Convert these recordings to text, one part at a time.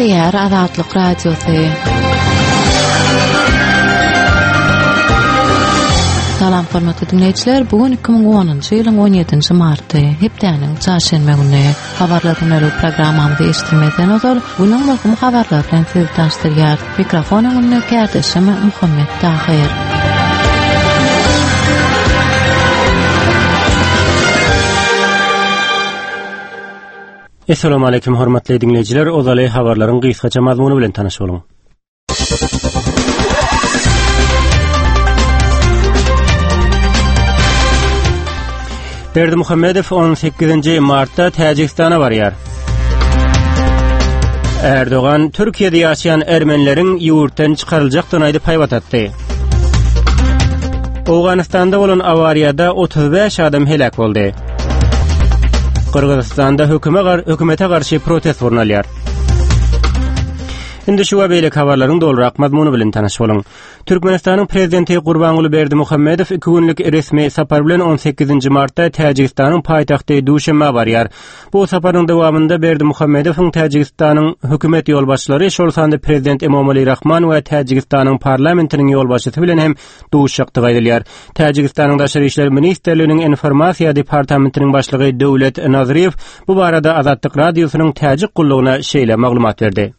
Gepleýär Azatlyk Radiosy. Salam hormatly dinleýijiler, bugün 2010-njy ýylyň 17-nji marty, hepdeniň çarşembe güni habarlaryň öňe programmamyzda eşitmeden ozal, bunyň möhüm habarlar bilen sizi tanıştyrýar. Mikrofonyň önünde kärdişim Muhammed Tahir. Assalamu alaykum hormatly dinleýijiler, ozaly habarlaryň gysgaça mazmuny bilen tanyş boluň. Berdimuhammedow 18-nji martda Täjikistana barýar. Erdogan Türkiýede ýaşaýan ermenileriň ýurtdan çykaryljakdygyny aýdyp haýbatdy. Awganistanda bolan awariýada 35 adam helak boldy. Kırgızstanda hökümete karşı protest ornalýar. Indi şu beýlek habarlaryň dolrak mazmuny bilen tanyş boluň. Türkmenistanyň prezidenti Gurbanuly Berdimuhammedow 2 günlük resmi sapar bilen 18-nji martda Täjikistanyň paýtagty Duşanbe barýar. Bu saparyň dowamında Berdimuhammedowyň Täjikistanyň hökümet ýolbaşçylary, şol sanda prezident Emomali Rahman we Täjikistanyň parlamentiniň ýolbaşçysy bilen hem duşakdy gaýdylýar. Täjikistanyň daşary işler ministrliginiň informasiýa departamentiniň başlygy Dowlet Nazariyev bu barada Azatlyk Radiosynyň Täjik gullugyna şeýle maglumat berdi.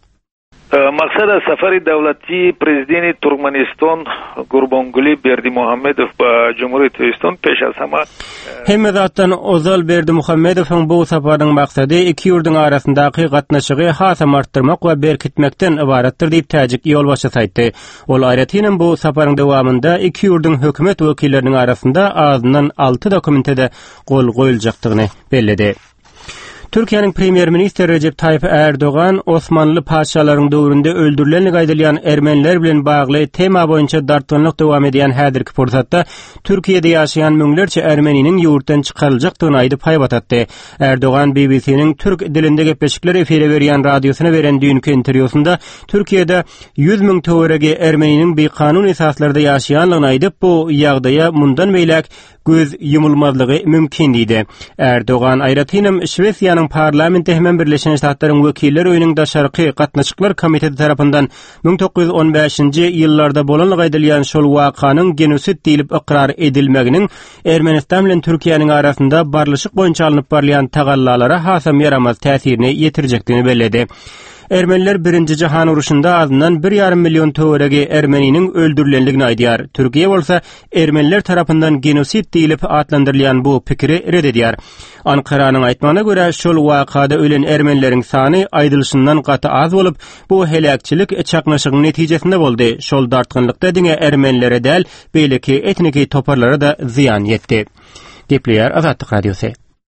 مقصد سفر دولتی پرزیدنت ترکمنستان Gurbanguly Berdimuhammedow ba Cumhuriyet Türkistan peş az hama hemme zatdan ozal Berdimuhammedowyň bu saparyň maksady iki ýurduň arasyndaky gatnaşygy hasam artdyrmak we berkitmekden ibaratdyr diýip Täjik ýolbaşçysy aýtdy. Ol aýratynam bu saparyň dowamında iki ýurduň hökümet wekilleriniň arasynda azyndan 6 dokumentede gol goýuljakdygyny bellidi. Türkiýanyň premier ministri Recep Tayyip Erdogan Osmanlı paşalaryň döwründe öldürilenlik aýdylýan ermeniler bilen bagly tema boýunça dartynlyk dowam edýän häzirki fursatda Türkiýede ýaşaýan müňlerçe ermeniniň ýurtdan çykaryljakdygyny aýdyp haýbatdy. Erdogan BBC'niň türk dilinde gepleşikler efire berýän radiosyna beren dünkü interwýusunda Türkiýede 100 000 töweregi ermeniniň beýkanun esaslarda ýaşaýanlygyny aýdyp bu ýagdaýa mundan beýlek göz yumulmazlygy mümkin diýdi. Erdogan aýratynam Şwesiýanyň parlamenti hem Birleşen Ştatlaryň wekiller öýüniň daşarky gatnaşyklar komiteti tarapyndan 1915-nji ýyllarda bolanlyk aýdylýan şol wakanyň genosit diýilip iqrar edilmeginiň Ermenistan bilen Türkiýanyň arasynda barlyşyk boýunça alınıp barlayan tagallalara hasam yaramaz täsirini ýetirjekdigini belledi. Ermeniler 1-nji Jahan uruşunda azyndan 1,5 milyon töweregi ermeniniň öldürilenligini aýdýar. Türkiýe bolsa ermeniler tarapyndan genosit diýilip atlandyrylýan bu pikiri reddedýär. Ankaranyň aýtmagyna görä şol wakada ölen ermenileriň sany aýdylşyndan gaty az bolup, bu helakçylyk çaknaşygyň netijesinde boldy. Şol dartgynlykda diňe ermenilere däl, beýleki etniki toparlara da ziyan ýetdi. Gepleýär Azatlyk Radiosy.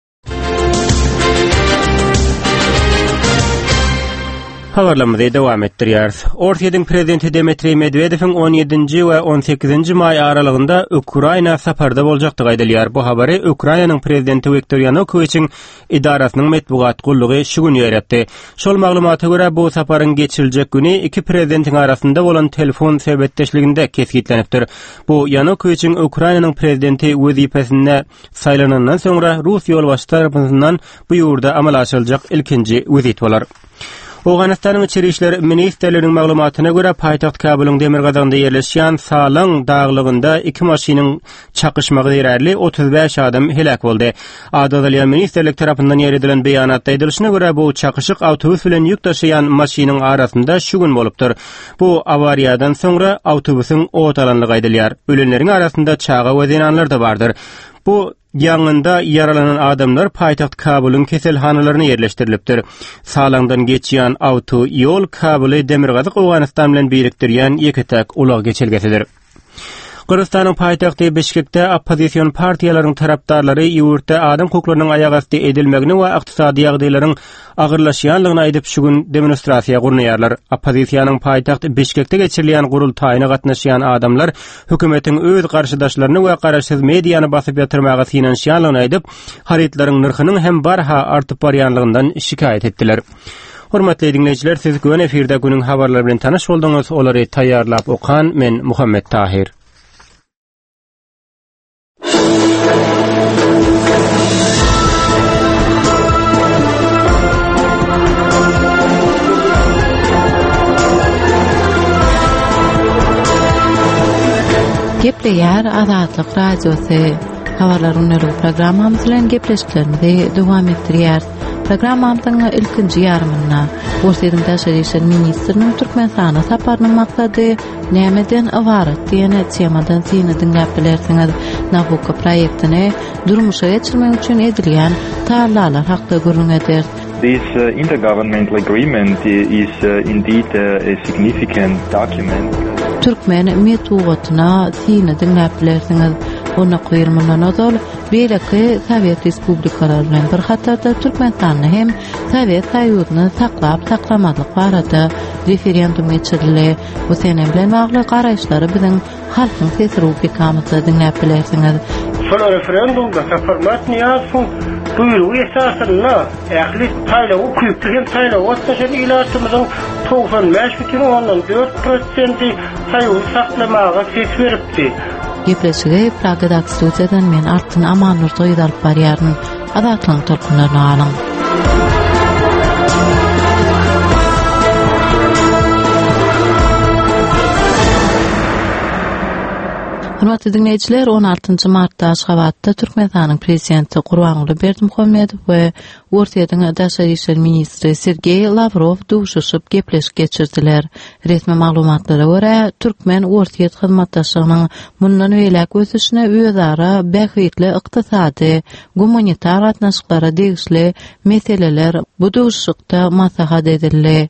Habarlamyzy dowam etdirýär. Ortiýadyň prezidenti Dmitri Medvedewiň 17-nji we 18-nji may aralygynda Ukraina saparda boljakdygy aýdylýar. Bu habary Ukrainanyň prezidenti Viktor Yanukowyçiň idarasynyň medpugat gullugy şu gün ýeretdi. Şol maglumata görä bu saparyň geçiriljek güni iki prezidentiň arasynda bolan telefon sebetdeşliginde kesgitlenipdir. Bu Yanukowyçiň Ukrainanyň prezidenti wezipesine saýlanandan soňra Rus ýolbaşçy tarapyndan bu ýurda amal aşyryljak ilkinji wezit bolar. Awganistanyň içeri işler ministrliginiň maglumatyna görä paýtaxt Kabulyň Demirgazanda ýerleşýän Salang daglygynda iki maşynyň çakışmagy derärli 35 adam helak boldy. Adalýan ministrlik tarapyndan ýeredilen beýanatda aýdylyşyna görä bu çakışyk awtobus bilen ýük taşıyan maşynyň arasynda şu gün bolupdyr. Bu awariýadan soňra awtobusyň ot alanlygy aýdylýar. Ölenleriň arasynda çaga we zenanlar da bardyr. Bu ýangynda yaralanan adamlar paýtaxt Kabulyň keselhanalaryna ýerleşdirilipdir. Salangdan geçýän awto ýol Kabuly Demirgazyk Awganistan bilen birikdirýän ýeketek ulag geçelgesidir. Kırgızstanyň paýtagty Bişkekde oppozisiýon partiýalaryň tarapdarlary ýurtda adam hukuklarynyň aýagasty edilmegini we ykdysady ýagdaýlaryň agyrlaşýanlygyny aýdyp şu gün demonstrasiýa gurnaýarlar. Oppozisiýanyň paýtaxt Bişkekde geçirilýän gurultaýyna gatnaşýan adamlar hökümetiň öz garşydaşlaryny we garaşsyz mediýany basyp ýatyrmaga synanýanlygyny aýdyp, haritlaryň nyrkynyň hem barha artyp barýanlygyndan şikayet etdiler. Hormatly dinleýijiler, siz güven efirde günüň habarlary bilen tanyş bolduňuz. Olary taýýarlap okan men Muhammed Tahir. Ýer Azatlyk Radiosu habarlaryň programmamyz bilen gepleşiklerimizi dowam etdirýär. Programmamyzyň ilkinji ýarmyna Orsyýanyň Daşary işler ministriniň Türkmenistana saparynyň maksady nämeden ibaret diýen temadan syny dinläp bilersiňiz. Nabucco proýektini durmuşa geçirmek üçin edilýän taýlarlar hakda görüňedir. This intergovernmental agreement is indeed a significant document. Türkmen metuwatyna syny dinläp bilersiňiz. Ona goýurmandan öňe beýleki Sowet Respublikalary bilen bir hatarda Türkmenistanyny hem Sowet Soýuzyny saklap-saklamadyk barada referendum geçirildi. Bu sene bilen bagly garaýşlary biziň halkyň sesi rubrikamyzda dinläp bilersiňiz. Şol referendumda format niýasyň buyrugy esasynda ähli taýlawy küýplen taýlawy otdaşan ilatymyzyň 95,4% taýlawy saklamaga ses beripdi. Gepleşigi Pragadak studiýadan men Artyn Amanur toýdalyp barýaryn. Adatlyň tolkunlaryny alyň. Hürmetli dinleyijiler, 16 martda Aşgabatda Türkmenistanyň prezidenti Gurbanguly Berdimuhammedow we Orsyýanyň Daşary işler ministri Sergey Lavrov duşuşyp gepleşik geçirdiler. Resmi maglumatlara görä, Türkmen Orsyýa hyzmatdaşlygynyň mundan öýlek ösüşine öýdara bähitli ykdysady, gumanitar gatnaşyklara degişli meseleler bu duşuşykda maslahat edildi.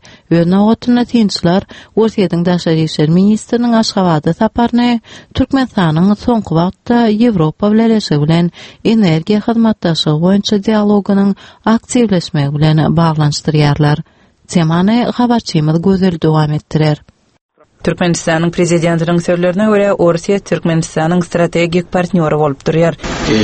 Öňe tinçler Orsyýanyň Daşary işler ministriniň Aşgabata saparyny Türkmenistanyň soňky wagtda Ýewropa bilen energiýa hyzmatdaşlygy boýunça dialogynyň aktivleşmegi bilen baglanşdyrýarlar. Temany habarçymyz gözel dowam etdirer. Türkmenistanyň prezidentiniň sözlerine görä, Orsyýa Türkmenistanyň strategik partnýory bolup durýar.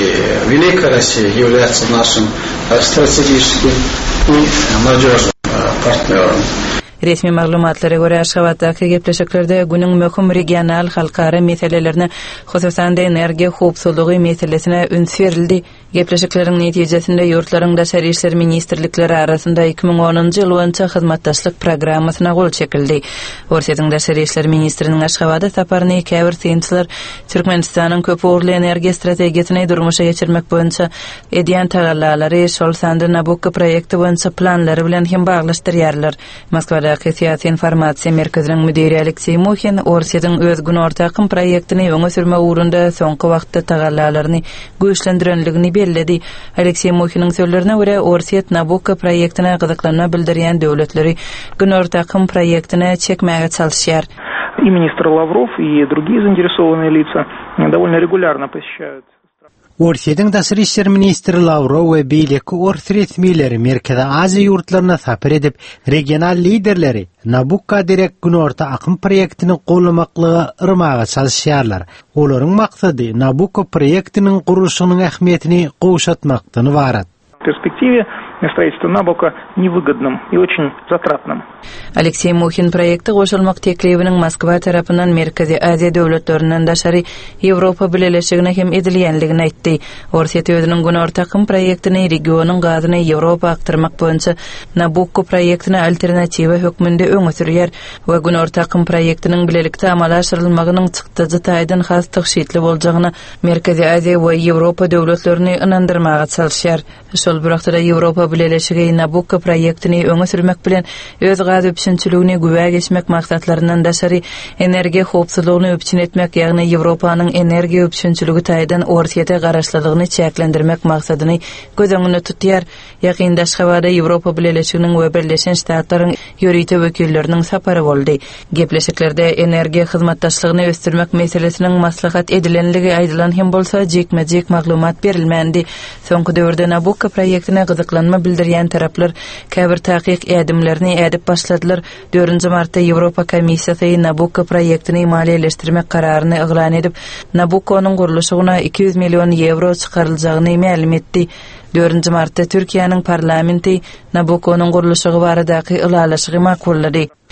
Великая Россия является нашим стратегическим и надежным партнером. Resmi maglumatlara görä Aşgabatdaky gepleşiklerde günüň möhüm regional halkara meselelerini, hususan da energiýa howpsuzlygy meselesine üns berildi. Gepleşikleriň netijesinde ýurtlaryň daşary işler ministrlikleri arasynda 2010-njy ýyl boýunça hyzmatdaşlyk programmasyna gol çekildi. Orsyýanyň daşary işler ministriniň Aşgabata saparyny käbir synçylar Türkmenistanyň köp orly energiýa strategiýasyny durmuşa geçirmek boýunça edýän taýlarlary şol sanda Nabucco proýekti boýunça planlary bilen hem baglaşdyrýarlar. Moskwada Siyasi Informasiýa Merkeziniň müdiri Aleksey Muhin Orsyýanyň öz günortakym proýektini öňe sürmek uğrunda soňky wagtda taýlarlaryny güýçlendirenligini bellädi. Aleksey Muhiniň sözlerine görä, Orsyýa Nabucco proýektine gyzyklanma bildirýän döwletleri günortakym proýektine çekmäge çalışýar. И министр Лавров, и другие заинтересованные лица довольно регулярно посещают. Orsyýanyň Daşary işler ministri Lavrov we beýleki Orsyýa resmileri Merkezi Aziýa ýurtlaryna sapar edip, regional liderleri Nabucco direkt günorta akym proýektini gollamaklygy ırmaga çalışýarlar. Olaryň maksady Nabucco proýektiniň gurulşynyň ähmiýetini gowşatmakdan ibarat. В перспективе строительство Набуcco невыгодным и очень затратным. Aleksey Muhin proýekti goşulmak teklibiniň Moskwa tarapyndan Merkezi Aziýa döwletlerinden daşary Ýewropa bileşigine hem edilýänligini aýtdy. Orsyýa özüniň günortakym proýektini regionyň gazyny Ýewropa aktyrmak boýunça Nabucco proýektine alternatiwa hökmünde öňe sürýär we günortakym proýektiniň bilelikde amala aşyrylmagynyň çykdyjy taýdan has tygşytly boljagyny Merkezi Aziýa we Ýewropa döwletlerini inandyrmaga çalışýar. Şol bir wagtda Ýewropa bileşigi Nabucco proýektini öňe sürmek bilen öz gaz öpüşünçülüğüne güvä geçmek maksatlarından daşary energiýa howpsuzlygyny öpçün etmek, ýagny Ýewropanyň energiýa öpüşünçüligi taýdan Orsyýa garaşlygyny çäklendirmek maksadyny göz öňünde tutýar. Ýakynda Aşgabatda Ýewropa bileşiginiň we Birleşen Ştatlaryň ýörüýte wekilleriniň sapary boldy. Gepleşiklerde energiýa hyzmatdaşlygyny ösdürmek meselesiniň maslahat edilenligi aýdylan hem bolsa jekme-jek maglumat berilmendi. Soňky döwürde Nabucco proýektine gyzyklanma bildirýän taraplar käbir taýyk ädimlerini edip başladylar. 4-nji martda Ýewropa Komissiýasy Nabucco proýektini maliýeleşdirmek kararyny eglan edip, Nabucconyň gurulşygyna 200 million euro çykaryljagyny ma'lum etdi. 4-nji martda Türkiýanyň parlamenti Nabucconyň gurulşygy baradaky ılalaşygy makullady.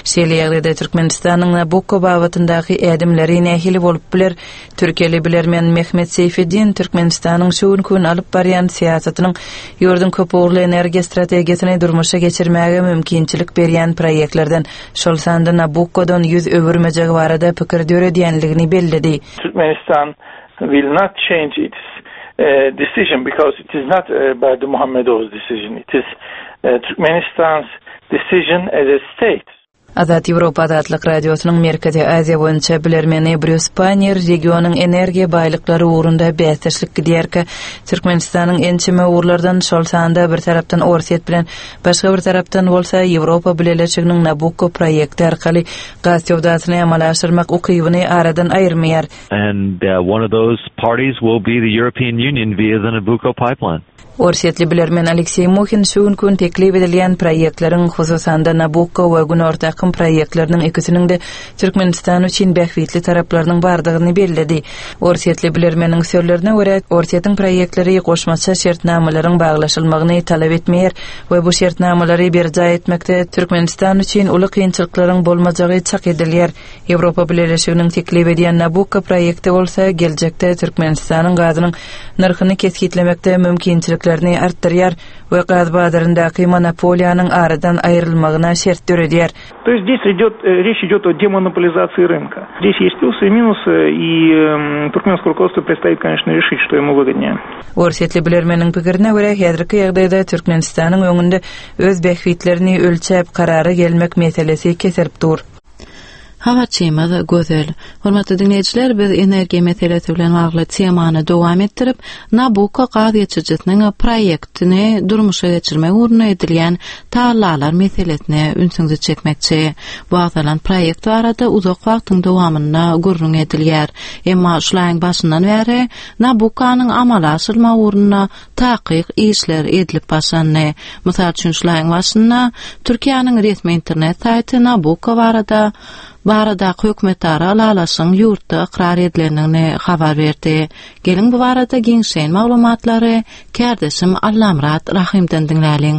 Şeýle ýagdaýda Türkmenistanyň Nabucco babatyndaky ädimleri nähili bolup biler. Türkiýeli bilermen Mehmet Seyfeddin Türkmenistanyň şu gün alyp barýan siýasatynyň ýurdun köp ugly energiýa strategiýasyny durmuşa geçirmäge mümkinçilik berýän proýektlerden şol sanda Nabucco'dan ýüz öwürmejegi barada pikir döredýänligini bellidi. Turkmenistan will not change its decision because it is not Berdi Muhammedov's decision. It is Turkmenistan's decision as a state. Azat Ýewropa Adatlyk radiosynyň Merkezi Aziýa boýunça bilermeni Bruce Panier regionyň energiýa baýlyklary ugrunda bäsleşlik gidýärkä Türkmenistanyň ençeme ugrlardan şol sanda bir tarapdan Orsiýet bilen başga bir tarapdan bolsa Ýewropa bileşiginiň Nabucco proýekti arkaly gaz ýewdasyny amala aşyrmak ukybyny aradan aýyrmaýar. And one of those parties will be the European Union via the Nabucco pipeline. Orsiýetli bilermen Aleksey Mokhin şu gün teklip edilýän proýektleriň hususanda Nabucco we Günorta akym proýektleriniň ikisiniň de Türkmenistan üçin bähwitli taraplarynyň bardygyny bellidi. Orsiýetli bilermeniň sözlerine görä, Orsiýetiň proýektleri goşmaça şertnamalaryň baglaşylmagyny talap etmeýär we bu şertnamalary berja etmekde Türkmenistan üçin uly kynçylyklaryň bolmajagy çak edilýär. Ýewropa bileşiginiň teklip edýän Nabucco proýekti bolsa geljekde Türkmenistanyň gazynyň narhyny keskitlemekde mümkinçilik arttırýar we gaz bazaryndaky monopoliýanyň aradan aýrylmagyna şert döredýär. То есть здесь речь идет о демонополизации рынка. Здесь есть плюсы и минусы, и туркменское руководство предстоит, конечно, решить, что ему выгоднее. Orsiýetli bilermeniň pikirine görä, häzirki ýagdaýda Türkmenistanyň öňünde öz bähwitlerini ölçäp karara gelmek meselesi keserip dur. Hava çemada gözel. Hormatly dinleýijiler, biz energiýa meselesi bilen bagly temany dowam etdirip, Nabucco gaz geçirjisiniň proýektini durmuşa geçirmek uruna edilýän taýlalar meselesine ünsüňizi çekmekçi. Bu azalan proýekt arada uzak wagtyň dowamyna gurrun edilýär. Emma şulaň başyndan bäri Nabucconyň amala aşyrma uruna takyk işler edilip başlandy. Mysal üçin şulaň başynda Türkiýanyň resmi internet saýty Nabucco barada hökümetara alalaşyň ýurtda ikrar edilenini habar berdi. Gelin bu barada giňşen maglumatlary kärdeşim Allamrat Rahimden dinläliň.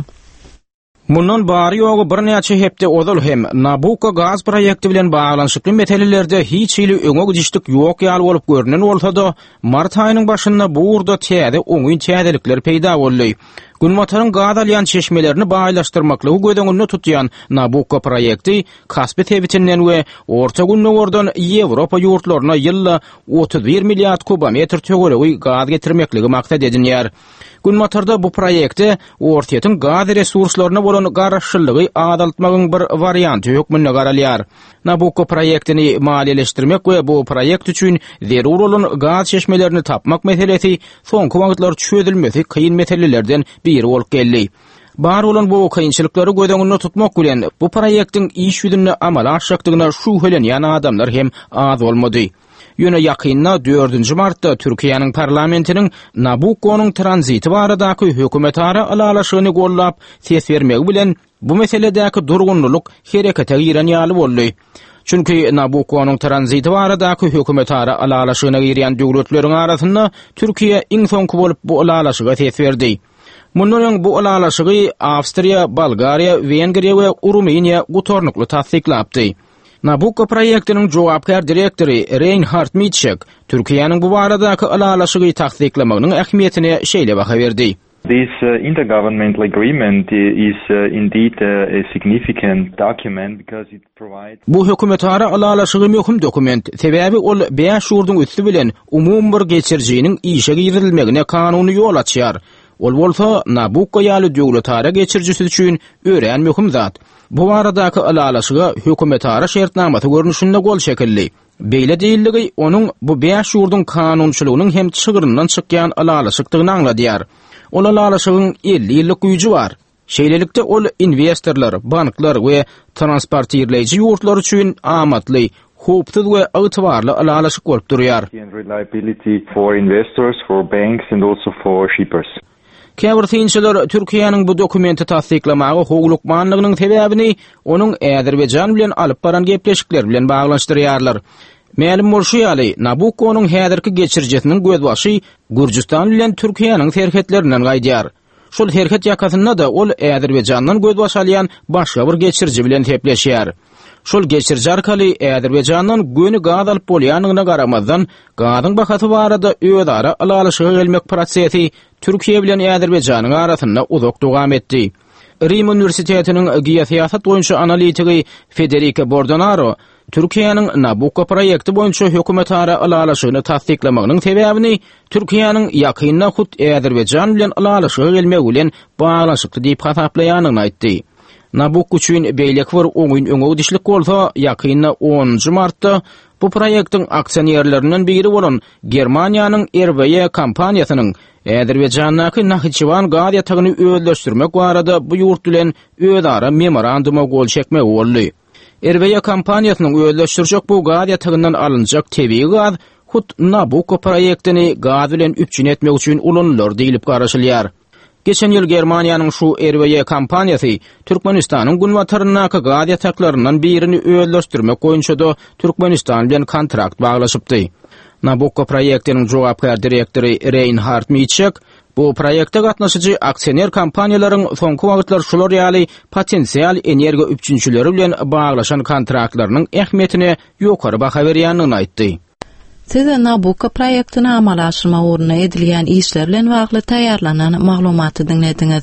Mundan bari ýogy bir näçe hepde ozal hem Nabucco gaz proýekti bilen baglanyşykly meselelerde hiç ýyly öňe gidişdik ýok ýaly bolup görünen bolsa-da, mart aýynyň başynda bu urda täze oňuň täzelikler peýda boldy. Günmotaryň gaz alýan çeşmelerini baýlaşdyrmakly gödöňünde tutýan Nabucco proýekti Kaspy tebitinden we Orta Günnöwörden Ýewropa ýurtlaryna ýylda 31 milliard kubometr töweregi gaz getirmekligi maksat edilýär. Günmotarda bu proýekte Orsiýetiň gaz resurslaryna bolan garaşçylygy adalatmagyň bir warianty hökmünde garalýar. Nabucco proýektini maliýeleşdirmek we bu proýekt üçin zerur bolan gaz çeşmelerini tapmak meselesi soňky wagtlar çözülmesi kıyın meselelerden biri bolup geldi. Bar bolan bu kynçylyklary gödöňünde tutmak bilen bu proýektiň iş ýüzünde amala aşykdygyna şüphelenýän adamlar hem az bolmady. Ýöne ýakynda 4-nji martda Türkiýanyň parlamentiniň Nabucconyň tranziti baradaky hökümetara alalaşygyny gollap ses bermegi bilen bu meseledäki durgunlyk herekete giren ýaly boldy. Çünki Nabucconyň tranziti baradaky hökümetara alalaşygyna girýän döwletleriň arasynda Türkiýe iň soňky bolup bu alalaşyga ses berdi. Mundan bu alalaşygy Awstriýa, Bolgariýa, Wengriýa we Rumyniýa gutornukly tasdiklapdy. Nabucco proýektiniň jogapkar direktori Reinhard Mitschek Türkiýanyň bu baradaky alalaşygy tasdiklamagynyň ähmiýetine şeýle baha berdi. This intergovernmental agreement is indeed a significant document because it provides. Bu hökümetara alalaşygy möhüm dokument. Sebäbi ol 5 ýurduň üstü bilen umum bir geçirjiginiň işe girilmegine kanuny ýol açýar. Ol bolsa Nabucco ýaly döwletara geçirjisi üçin ören möhüm zat. Bu aradaky alalaşyga hökümetara şertnamasy görnüşinde gol şekilli. Beýle diýilligi onuň bu 5 ýurduň kanunçylygynyň hem çygyryndan çykýan alalaşykdygyny angladýar. Ol alalaşygyň 50 ýyllyk güýji bar. Şeýlelikde ol investorlar, banklar we transportýerleýiji ýurtlar üçin amatly, hopsuz we ygtybarly alalaşyk bolup durýar. Reliability for investors, for banks and also for shippers. Käbirtinçiler Türkiýanyň bu dokumenti tasdiklamagy howlukmanlygynyň sebäbini onuň Äzerbeýjan bilen alyp baran gepleşikler bilen baglanşdyrýarlar. Mälim bolşy Nabucconyň häzirki geçirjesiniň gözbaşy Gürjistan bilen Türkiýanyň serketlerinden gaýdýar. Şol herket ýakasynda da ol Äzerbeýjandan gözbaşy alýan başga bir geçirji bilen tepleşýär. Şol geçirji arkaly Äderbejandan göni gaz alyp bolýanyna garamazdan gazyň bahaty barada öýdara alalyşyga gelmek prosesi Türkiýe bilen Äderbejanyň arasynda uzak dowam etdi. Rim Üniversitetiniň geofiýasat boýunça analitigi Federica Bordonaro Türkiýanyň Nabucco proýekti boýunça hökümet ara alalyşygyny tasdiklamagynyň sebäbini Türkiýanyň ýakynna hut Äderbejan bilen alalyşyga gelmegi bilen baglanşykly diýip hasaplaýanyny aýtdy. Nabucco üçin beýlek bir oňyn öňe dişlik bolsa, ýakynna 10 martda bu proýektiň aksionerlerinden biri bolan Germaniýanyň RWE kompaniýasynyň Äderbejanyňky Naxçıvan gaz ýatagyny öýleşdirmek barada bu ýurt bilen öýdara memoranduma gol çekmek boldy. RWE kompaniýasynyň öýleşdirjek bu gaz ýatagyndan alınjak tebii gaz hut Nabucco proýektini gaz bilen üpçün etmek üçin ulanlar diýilip garaşylýar. Geçen ýyl Germaniýanyň şu RWE kompaniýasy Türkmenistanyň Gunwataryna gaz ýataklarynyň birini öýleşdirmek boýunça da Türkmenistan bilen kontrakt baglaşypdy. Nabucco proýektiniň jogapkar direktori Reinhard Mietschek bu proýekde gatnaşyjy aksioner kompaniýalaryň soňky wagtlar şular ýaly potensial energiýa üpçünçileri bilen baglaşan kontraktlarynyň ähmiýetine ýokary baha berýänini aýtdy. Siz Nabucco proýektini amala aşyrma ugruna edilýän işler bilen bagly taýýarlanan maglumaty dinlediňiz.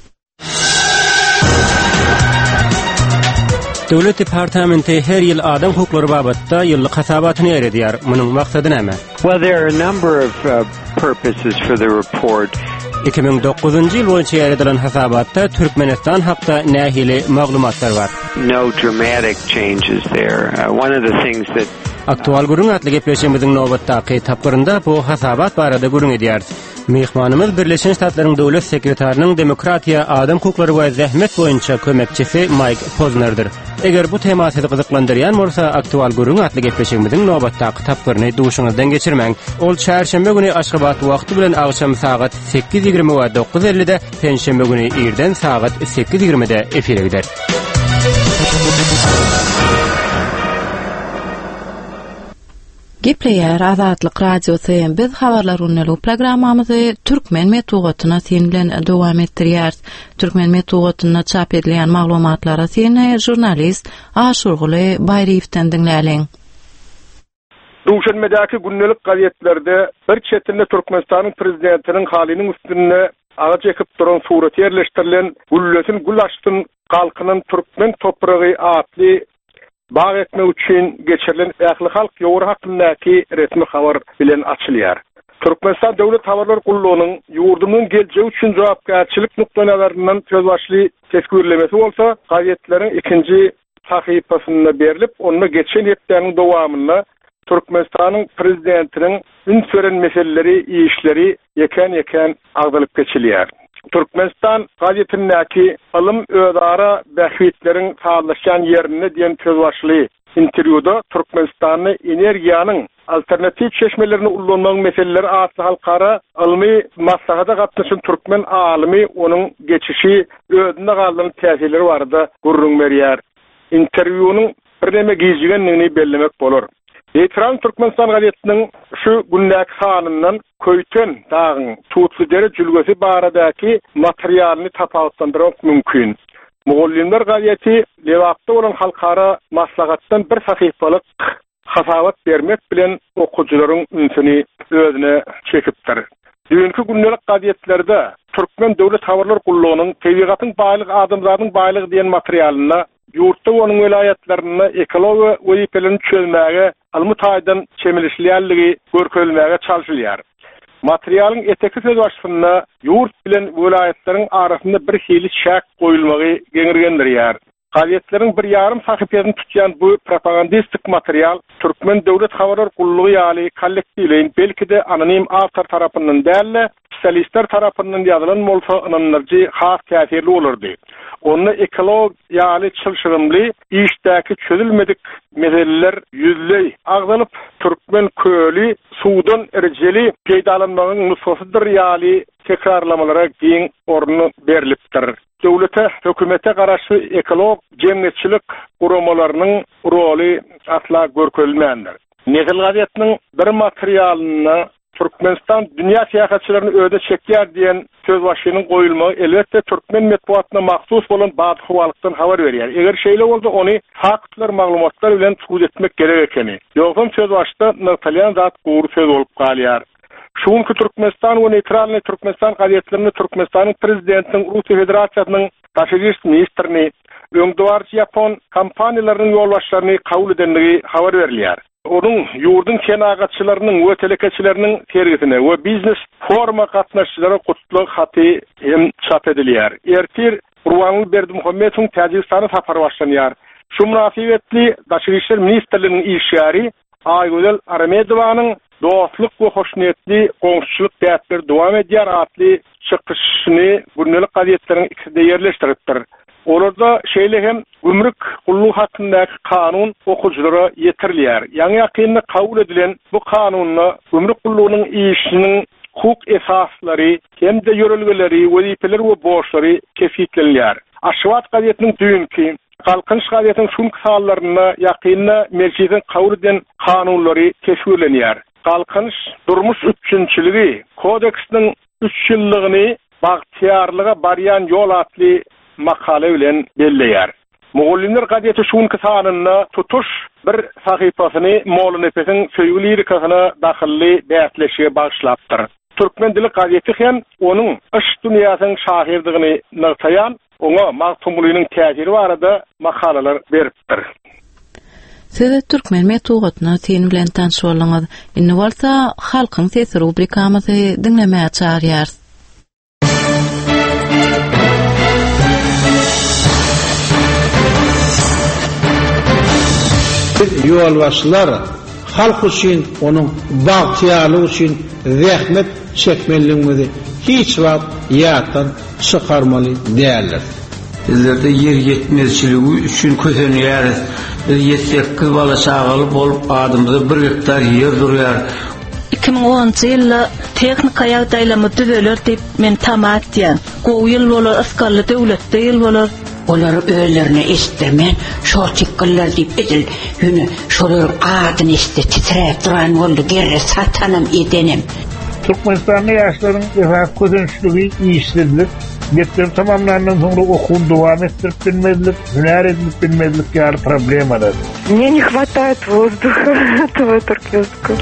Döwlet departamenti her ýyl adam hukuklary babatda ýyllyk hasabatyny eredýär. Munyň maksady näme? Well, there are a number of purposes for the report. 2009-njy ýyl boýunça eredilen hasabatda Türkmenistan hakda nähili maglumatlar bar. No dramatic changes there. One of the things that aktual gurun atly gepleşigimiziň nobatdaky tapgyrynda bu hasabat barada gurun edýär. Mehmanymyz Birleşen Ştatlaryň döwlet sekretarinyň demokratiýa, adam hukuklary we zähmet boýunça kömekçisi Mike Posner'dir. Eger bu tema sizi gyzyklandyrýan bolsa, aktual gurun atly gepleşigimiziň nobatdaky tapgyryny duşuňyzdan geçirmäň. Ol çarşembe güni Aşgabat wagty bilen agşam saat 8:20 we 9:50-de, penşembe güni irden saat 8:20-de efire gider. Gepleýär Azatlyk radiosyň biz habarlar unnely programmamyzy türkmen metodyna sen bilen dowam etdirýär. Türkmen metodyna çap edilen maglumatlara sen jurnalist Aşurguly Baýryewden dinläliň. Duşanmadaky günnelik gazetlerde bir çetinde Türkmenistanyň prezidentiniň halynyň üstünde ağaç ekip duran suraty ýerleşdirilen güllesin gulaşdyn halkynyň türkmen topragy atly bağ etmek üçin geçirilen ähli halk ýogry hakyndaky resmi habar bilen açylýar. Türkmenistan Döwlet Habarlar Gullugynyň ýurdumyň geljegi üçin jogapkärçilik nukdalarynyň tözbaşly teskürlemesi bolsa, gazetleriň ikinji sahypasynda berilip, onda geçen hepdeniň dowamyna Türkmenistanyň prezidentiniň ün süren meseleleri, işleri ýeken agdalyp geçilýär. Türkmenistan gazetindäki alym öýdara bähwitleriň sağlaşan ýerine diýen tözbaşly interwýuda Türkmenistanyň energiýanyň alternativ çeşmelerini ullanmak meseleleri atly halkara almy maslahata gatnaşan türkmen alimy onuň geçişi öýdünde galan täsirleri barada gurrun berýär. Interwýunyň bir neme gizligenligini bellemek bolar. Ekran Türkmenistan gazetiniň şu gündäki sanyndan köýten dağın tutly dere jülgesi baradaky materialyny tapawatlandyrmak mümkin. Moğollinler gazeti lewapda bolan halkara maslahatdan bir sahypalyk hasabat bermek bilen okuwçylaryň ünsini özüne çekipdir. Dünkü günnelik gazetlerde Türkmen Döwlet Habarlar Gullugynyň tebigatyň baýlygy, adamzatyň baýlygy diýen materialyna ýurtda onuň vilayatlaryna ekologiýa wezipelerini çözmäge almutaýdan çemilişlýärligi görkezilmäge çalşylýar. Materialyň eteki söz başlygyna ýurt bilen vilayatlaryň arasynda bir hili şäk goýulmagy geňirgendirýär. Gazetleriň bir ýarym sahypasyny tutýan bu propagandistik material Türkmen Döwlet Habarlar Gullugy ýaly kollektiwleň belki-de anonim awtor tarapyndan däl, spesialistler tarapyndan ýazylan bolsa anonymly has täsirli bolardy. Onu ekolog ýaly çylşyrymly işdäki çözülmedik meseleler ýüzley agdalyp türkmen köli suwdan erjeli peýdalanmagyň nususydyr ýaly tekrarlamalara giň orny berilipdir. Döwlete, hökümete garaşy ekolog jemgyýetçilik guramalarynyň roly asla görkezilmändir. Nezil gazetiniň bir materialyna Türkmenistan dünya siyasetçilerini öde çekýär diýen söz başynyň goýulmagy elbetde Türkmen medeniýetyna mahsus bolan badyhwalykdan habar berýär. Eger şeýle bolsa ony faktlar, maglumatlar bilen tuýuz etmek gerek ekeni. Ýogsa söz başda nöqteliýän zat gowru söz bolup galýar. Şuňky Türkmenistan we neytralny Türkmenistan gazetlerini Türkmenistanyň prezidentiniň Russiýa Federasiýasynyň taşyjy ministrini öňdüwarçy Japon kompaniýalarynyň ýolbaşçylaryny kabul edenligi habar berilýär. Onun yurdun kenagatçylarynyň we telekeçileriniň tergitine we biznes forma gatnaşçylara gutluk haty hem çap edilýär. Ertir Ruwanly Berdimuhammedowyň Täjikistana sapary başlanýar. Şu münasibetli Daşyryşlar ministrliginiň işgäri Aýgözel Aramedowanyň dostluk we hoşnetli goňşuçylyk däpleri dowam edýär atly çykyşyny günnelik gazetleriň ikisinde ýerleşdiripdir. Orada şeýle hem gümrük gullugy hakyndaky kanun okujulara ýetirilýär. Ýani ýakynda kabul edilen bu kanuny gümrük gullugynyň işiniň hukuk esaslary, hemde ýörelgeleri, wezipeleri we borçlary kefitlenýär. Aşwat gazetiniň düňki Halkynç gazetiniň şun kısallaryna ýakynda merkezden kabul edilen kanunlary keşfirlenýär. Halkynç durmuş üçinçiligi kodeksiniň 3 ýyllygyny bagtyarlyga barýan ýol atly makale bilen belleýär. Mugullimler gazeti şun kısanyna tutuş bir sahypasyny Molla Nefesiň söýgü lirikasyna dahilli bätleşige bagşlapdyr. Türkmen dili gazeti hem onun iş dünýäsynyň şahirdigini nagtaýan, ona magtumlygynyň täsiri barada makalalar beripdir. Siz Türkmen medeniýetyna sen bilen tanşylaňyz. Indi bolsa halkyň sesi rubrikamyzy dinlemäge çağırýar. Ýolbaşçylar halk üçin, onuň bagtyarlygy üçin zähmet çekmeliligini hiç wagt ýatdan çykarmaly däldir. Bizlerde yer yetmezçiligi üçin kösenýär. Biz 7-8 bala çagaly bolup adymyzda 1 hektar ýer durýar. 2010 ýylda teknika ýagdaýlamy düzeler diýip men tamat diýen. Gowy ýyl bolar, asgarly döwletde ýyl bolar. Olar öýlerine istirmen, şo çykyllar diýip edil. Ýöne şolar adyny istir titrep duran boldy, gerre satanam edenim. Türkmenistanda ýaşlaryň efak közençligi işsizlik, mektep tamamlandan soňra okuwny dowam etdirip bilmezlik, hünär edip bilmezlik ýaly problemalar. Мне не хватает воздуха этого туркменского.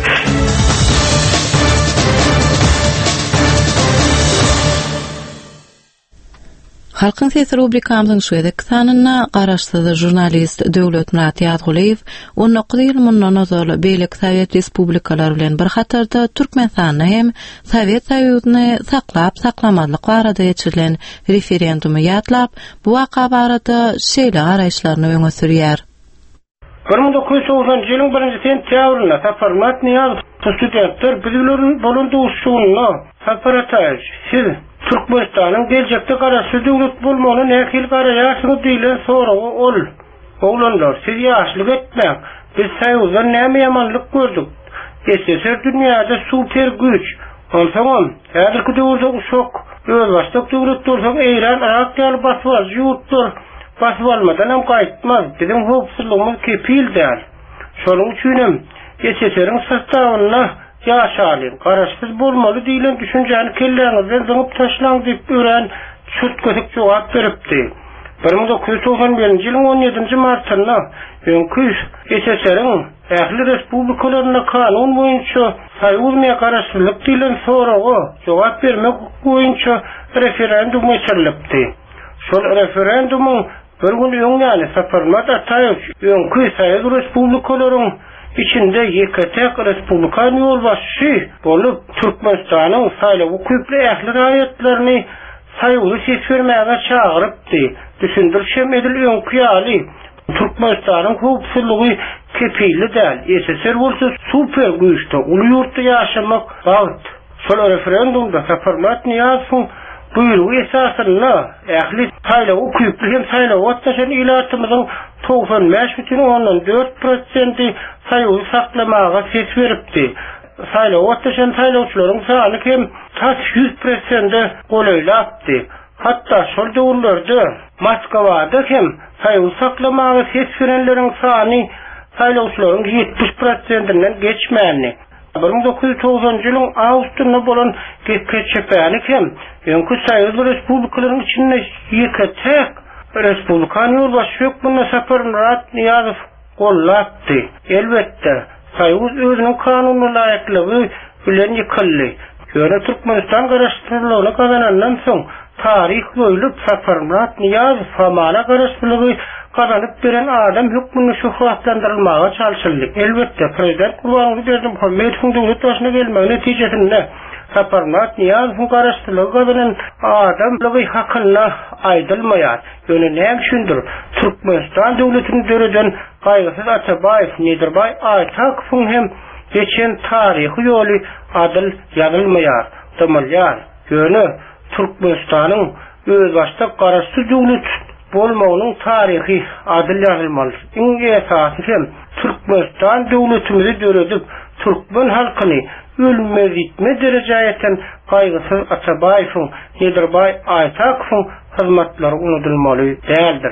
Halkın sesi rubrikamyzyň şuwedek sanyna garaşsyz jurnalist Döwlet Murat Ýazguliýew on 9 ýyl mundan ozal beýlek Sowet respublikalar bilen bir hatarda Türkmenistanyny hem Sowet Soýuzyny saklap-saklamazlyk barada geçirilen referendumy ýatlap, bu waka barada şeýle garaýşlaryny öňe sürýär. 1990 ýylyň 1-nji sentýabrynda Saparmat Niýazow studentler bizilerin bolunduğu şuunla Saparataýy. Siz Türkmenistanyň geljekde garaşsyz döwlet bolmagyny nähil garaýarsyňyz diýilen soragy ol. Oglanlar, siz ýaşlyk etmek, biz Soýuzdan näme ýamanlyk gördük? SSR dünýäde super güç. Onsoň, häzirki döwürde uşak, öz başlyk döwlet bolsa eýran arak ýaly baswar ýurtdur. Basıp almadan hem gaýtmaz. Bizim howpsuzlygymyz kepil däl. Şonuň üçin hem SSR-iň sastawyna ýaşaly, garaşsyz bolmaly diýilen düşünjäni kelleňizden zyňyp taşlaň diýip ören çurt kötek jogap beripdi. 1991 ýylyň 17-nji martynda öňkü SSR-iň ähli respublikalaryna kanun boýunça Soýuzma garaşsyzlyk diýilen soragy jogap bermek boýunça referendum geçirilipdi. Şol referendumyň bir gün ýöňäli Saparmat Ataýew öňkü Soýuz respublikalarynyň içinde YKT Respublikan ýolbaşçy bolup Türkmenistanyň saýlaw köpli ähli raýatlaryny Soýuzy seçbermäge çagyrypdy. Düşündirşem edil öňkü ýaly Türkmenistanyň howpsuzlygy kepili däl. SSR bolsa super güýçde uly ýurtda ýaşamak bagt. Şol referendumda Saparmat Niýazow buyrugy esasyna ähli saýlaw köpli hem saýlaw watdaşan ilatymyzyň 95,4% Soýuzy saklamaga ses beripdi. Saýlaw watdaşan saýlawçylaryň sany hem 100%-de golaýlapdy. Hatda şol döwürlerde Moskwada hem Soýuzy saklamaga ses berenleriň sany saýlawçylaryň 70%-den geçmänli. 1990 ýylyň awgustynda bolan geçipälik hem öňkü Soýuz Respublikalarynyň içinde ýeke tek Respublikan ýolbaşy ýok bunda Saparmurat Niýazow gollapdy. Elbetde Soýuz özüniň kanuny laýyklygy bilen ýykyldy. Ýöne Türkmenistan garaşdyrylmagyna kazanandan soň tarih boýlup Saparmurat Niýazow famala garaşdyrlygy kazanyp beren adam hükmüni şuhratlandyrylmaga çalışyldy. Elbetde Prezident Gurbanguly Berdimuhammedowyň döwlet başyna gelmegi netijesinde Saparmurat Niýazowyň garaşdyrlygy kazanan adamlygy hakyna aýdylmaýar. Ýöne näme üçindir? Türkmenistan döwletini döreden Gaýgysyz Atabaýew, Nidirbay Aýtakowyň hem geçen tarihi ýoly adyl ýazylmaýar. Tamalýar. Ýöne Türkmenistanyň öz başda garaşdy döwlet bolmagynyň tarihi adyl ýazylmaly. Iňe esasy hem Türkmenistan döwletimizi döredip Türkmen halkyny ölmez gitme derejaýeten Gaýgysyz Atabaýewiň, Nidirbay Aýtakowyň hyzmatlary unutulmaly däldir.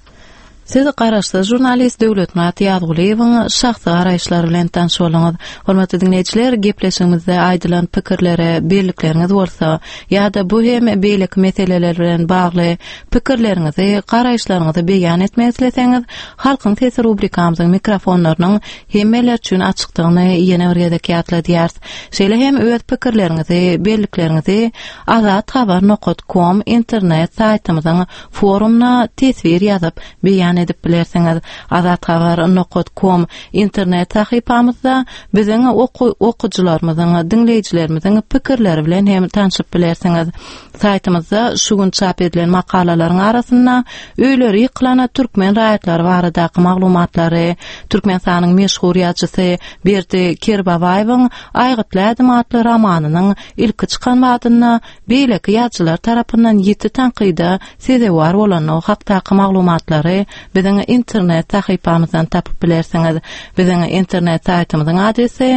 Siz garaşdy jurnalist Döwletmat Ýazguliýewiň şahsy garaýşlary bilen tanış boluňyz. Hormatly dinleýijiler, gepleşigimizde aýdylan pikirlere beýlikleriniz bolsa, ýa-da bu hem beýlik meseleler bilen bagly pikirleriňizi, garaýşlaryňyzy beýan etmek isleseňiz, halkyň sesi rubrikamyzyň mikrofonlarynyň hemmeler üçin açykdygyny ýene bir ýerde ýatladýar. Şeýle hem öz pikirleriňizi, beýliklerinizi azathabar.com internet saýtymyzyň forumuna tesvir ýazyp beýan edip bilerseňiz, azathabar.com internet sahypamyzda biziň okuwçylarymyzyň, dinleýijilerimiziň pikirleri bilen hem tanışyp bilerseňiz. Saýtymyzda şu gün çap edilen makalalaryň arasynda öýleri ýyklana türkmen raýatlary baradaky maglumatlary, Türkmenistanyň meşhur ýazgysy Berdi Kerbabaýewiň Aýgytladım adly romanynyň ilki çykan wagtynda beýleki ýazgylar tarapyndan ýeti tanqyda sezewar bolan o hakdaky maglumatlary biziň internet sahypamyzdan tapyp bilerseňiz. Biziň internet saýtymyzyň adresi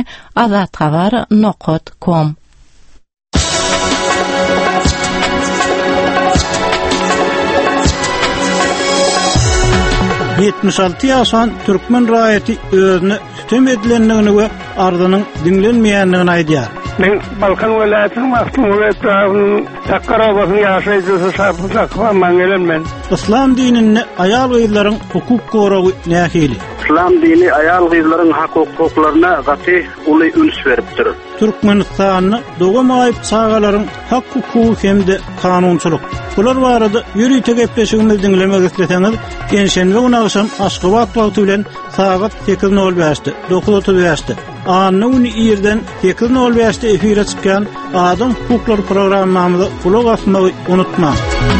azathabar.com. 76 ýaşan türkmen raýaty özüni tütüm edilenligini we arzynyň dinlenmeýänligini aýdýar. Men Balkan welaýatynyň Maktum welaýatynyň Takkarabasyň ýaşaýjysy Şarpyzakwa maňgelenmen. İslam dinini aýal gyzlaryň hukuk goragy nähili? İslam dini aýal gyzlaryň hak-hukuklaryna gaty uly üns beripdir. Türkmenistanyny dogam aýyp çağalaryň hak hukuky hemde kanunçylyk. Bular barada ýürüýte gepleşigimizi dinlemek isleseňiz, genşenbe günaşam Aşgabat wagty bilen saat 8:05-de 9:35-de anyny ýerden 8:05-de efire çykan Adam Hukuklary programmamyzy kulak asmagy unutma.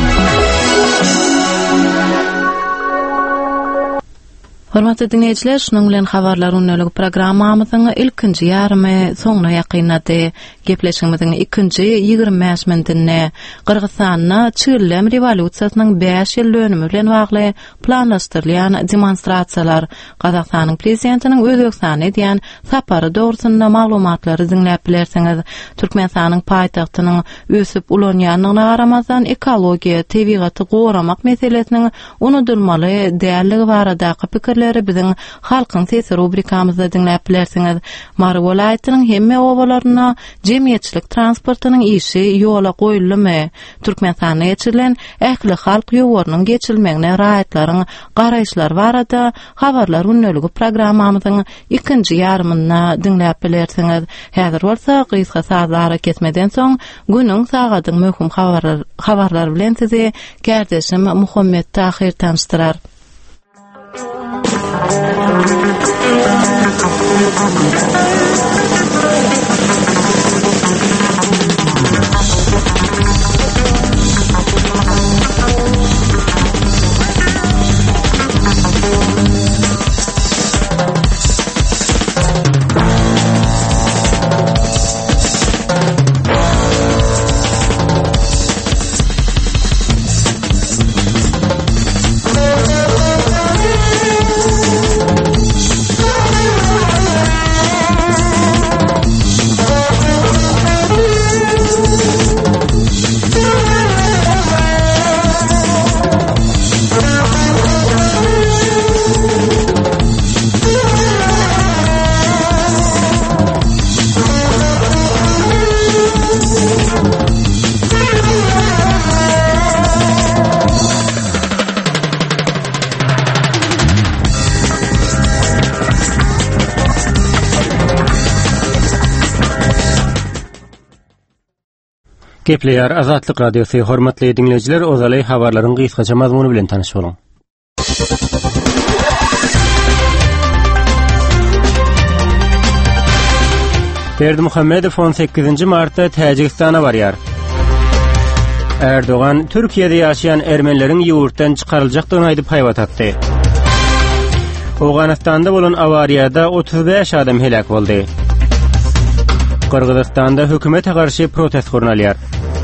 Hormatly dinleýijiler, şunuň bilen habarlar unnuluk programmamyzyň ilkinji ýarymy soňuna ýakynlady. Gepleşigimiziň ikinji 25 minitine Kyrgyzstanyň çyllem rewolýusiýasynyň 5 ýyl dönümi bilen bagly planlaşdyrylýan demonstrasiýalar, Gazakstanyň prezidentiniň Özbekistana edýän sapary dogrusynda maglumatlary dinläp bilerseňiz. Türkmenistanyň paýtagtynyň ösüp ulanýanyna garamazdan ekologiýa, tebigaty goramak meselesiniň unutulmaly dälligi baradaky pikirleri biziň halkyň sesi rubrikamyzda dinläp bilerseňiz. Mary welaýatynyň hemme obalaryna jemgyýetçilik transportynyň işi ýola goýulymy? Türkmenistana geçirilen ähli halk ýowarynyň geçilmegine raýatlaryň garaýşlary barada habarlar unnuluk programmamyzyň ikinji ýarymyna dinläp bilerseňiz. Häzir bolsa gysga sazlara ketmeden soň günüň sagatyň möhüm habarlar bilen sizi gärdeşim Muhammed Tahir tanıştyrar. Gepleýär Azatlyk Radiosu hormatly dinleýijiler, ozaly habarlaryň gysgaça mazmuny bilen tanyş boluň. Berdimuhammedow 18 martda Täjikistana barýar. Erdogan Türkiýede ýaşaýan ermenileriň ýurtdan çykaryljakdygyny aýdyp haýbat atdy. Awganistanda bolan awariýada 35 adam helak boldy. Kırgızstanda hökümete karşı protest gurnalýar.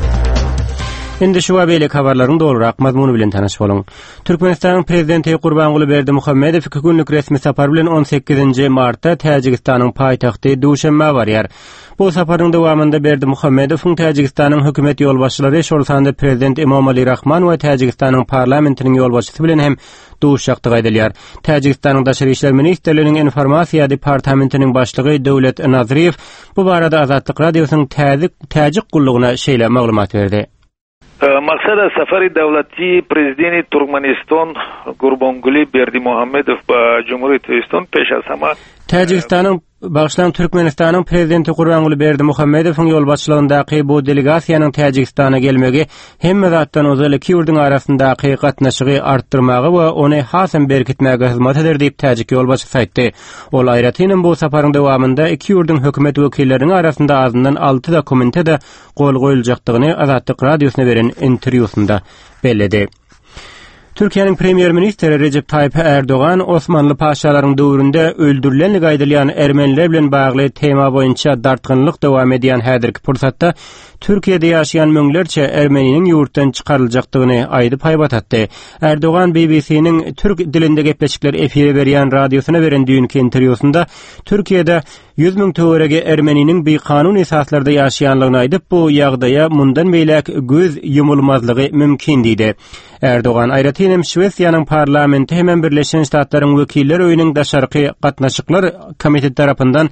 Indi şu beýlek habarlaryň dolurak mazmuny bilen tanyş boluň. Türkmenistanyň prezidenti Gurbanguly Berdimuhammedow 2 günlük resmi sapar bilen 18 martda Täjikistanyň paýtagty Duşanbe barýar. Bu saparyň dowamında Berdimuhammedow Täjikistanyň hökümet ýolbaşçylary şolsanda prezident Emomali Rahman we Täjikistanyň parlamentiniň ýolbaşçysy bilen hem duşakdyk aýdylýar. Täjikistanyň daşary işler ministrliginiň informasiýa departamentiniň başlygy Döwlet Naziriýew bu barada Azatlyk Radiosynyň täjik gullugyna şeýle maglumat berdi. Maksada safari devleti prezidenti Turkmeniston Gurbanguly Berdimuhammedow Cumhuriyet Türkistan peşasama Täjikistanyň Bağışlan Türkmenistanyň prezidenti Gurbanguly Berdimuhammedowyň ýolbaşçylygyndaky bu delegasiýanyň Täjikistana gelmegi hemme zatdan özel iki ýurduň arasyndaky gatnaşygy artdyrmagy we ony hasam berkitmäge hyzmat eder diýip täjik ýolbaşçy aýtdy. Ol aýratynyn bu saparyň dowamında iki ýurduň hökümet wekillerining arasynda azyndan 6 dokumente de gol goýuljakdygyny Azatlyk Radiosyna beren interwýusunda belledi. Türkiýanyň premier ministri Recep Tayyip Erdogan Osmanlı paşalaryň döwründe öldürilenlik aýdylýan ermeniler bilen bagly tema boýunça dartgynlyk dowam edýän häzirki pursatda Türkiýede ýaşaýan möňlerçe ermeniniň ýurtdan çykaryljakdygyny aýdyp haýbat atdy. Erdogan BBC'niň türk dilinde gepleşikler efire berýän radiosyna beren düňki interwýusunda Türkiýede 100.000 töwerege ermeniniň bir kanun esaslarda ýaşaýanlygyny aýdyp bu ýagdaýa mundan meýlek göz ýumulmazlygy mümkin diýdi. Erdogan aýratynym Şwesiýanyň parlamenti hemen Birleşen Ştatlaryň wekiller öýüniň daşarky gatnaşyklar komiteti tarapyndan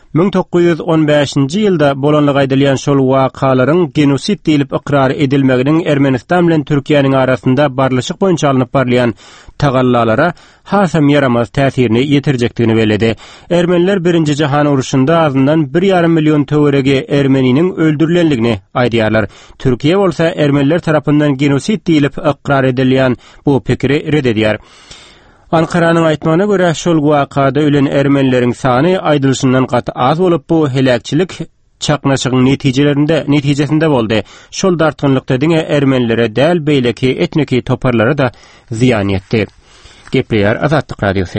1915-nji ýylda bolanlyk aýdylýan şol wakalaryň genosit diýilip ikrar edilmeginiň Ermenistan bilen Türkiýanyň arasynda barlyşyk boýunça alınıp barlayan tagallalara hasam yaramaz täsirini ýetirjekdigini beledi. Ermeniler 1-nji jahan uruşunda azyndan 1,5 million töwerege ermeniniň öldürilenligini aýdýarlar. Türkiýe bolsa ermeniler tarapyndan genosit diýilip ikrar edilýän bu pikiri red edýär. Ankaranyň aýtmagyna görä şol wakada ölen ermenileriň sany aýdylşyndan gat az bolup bu helakçilik çaknaşygyň netijesinde boldy. Şol dartgynlykda diňe ermenilere däl beýleki etniki toparlara da ziyan ýetdi. Gepleýär Azatlyk Radiosy.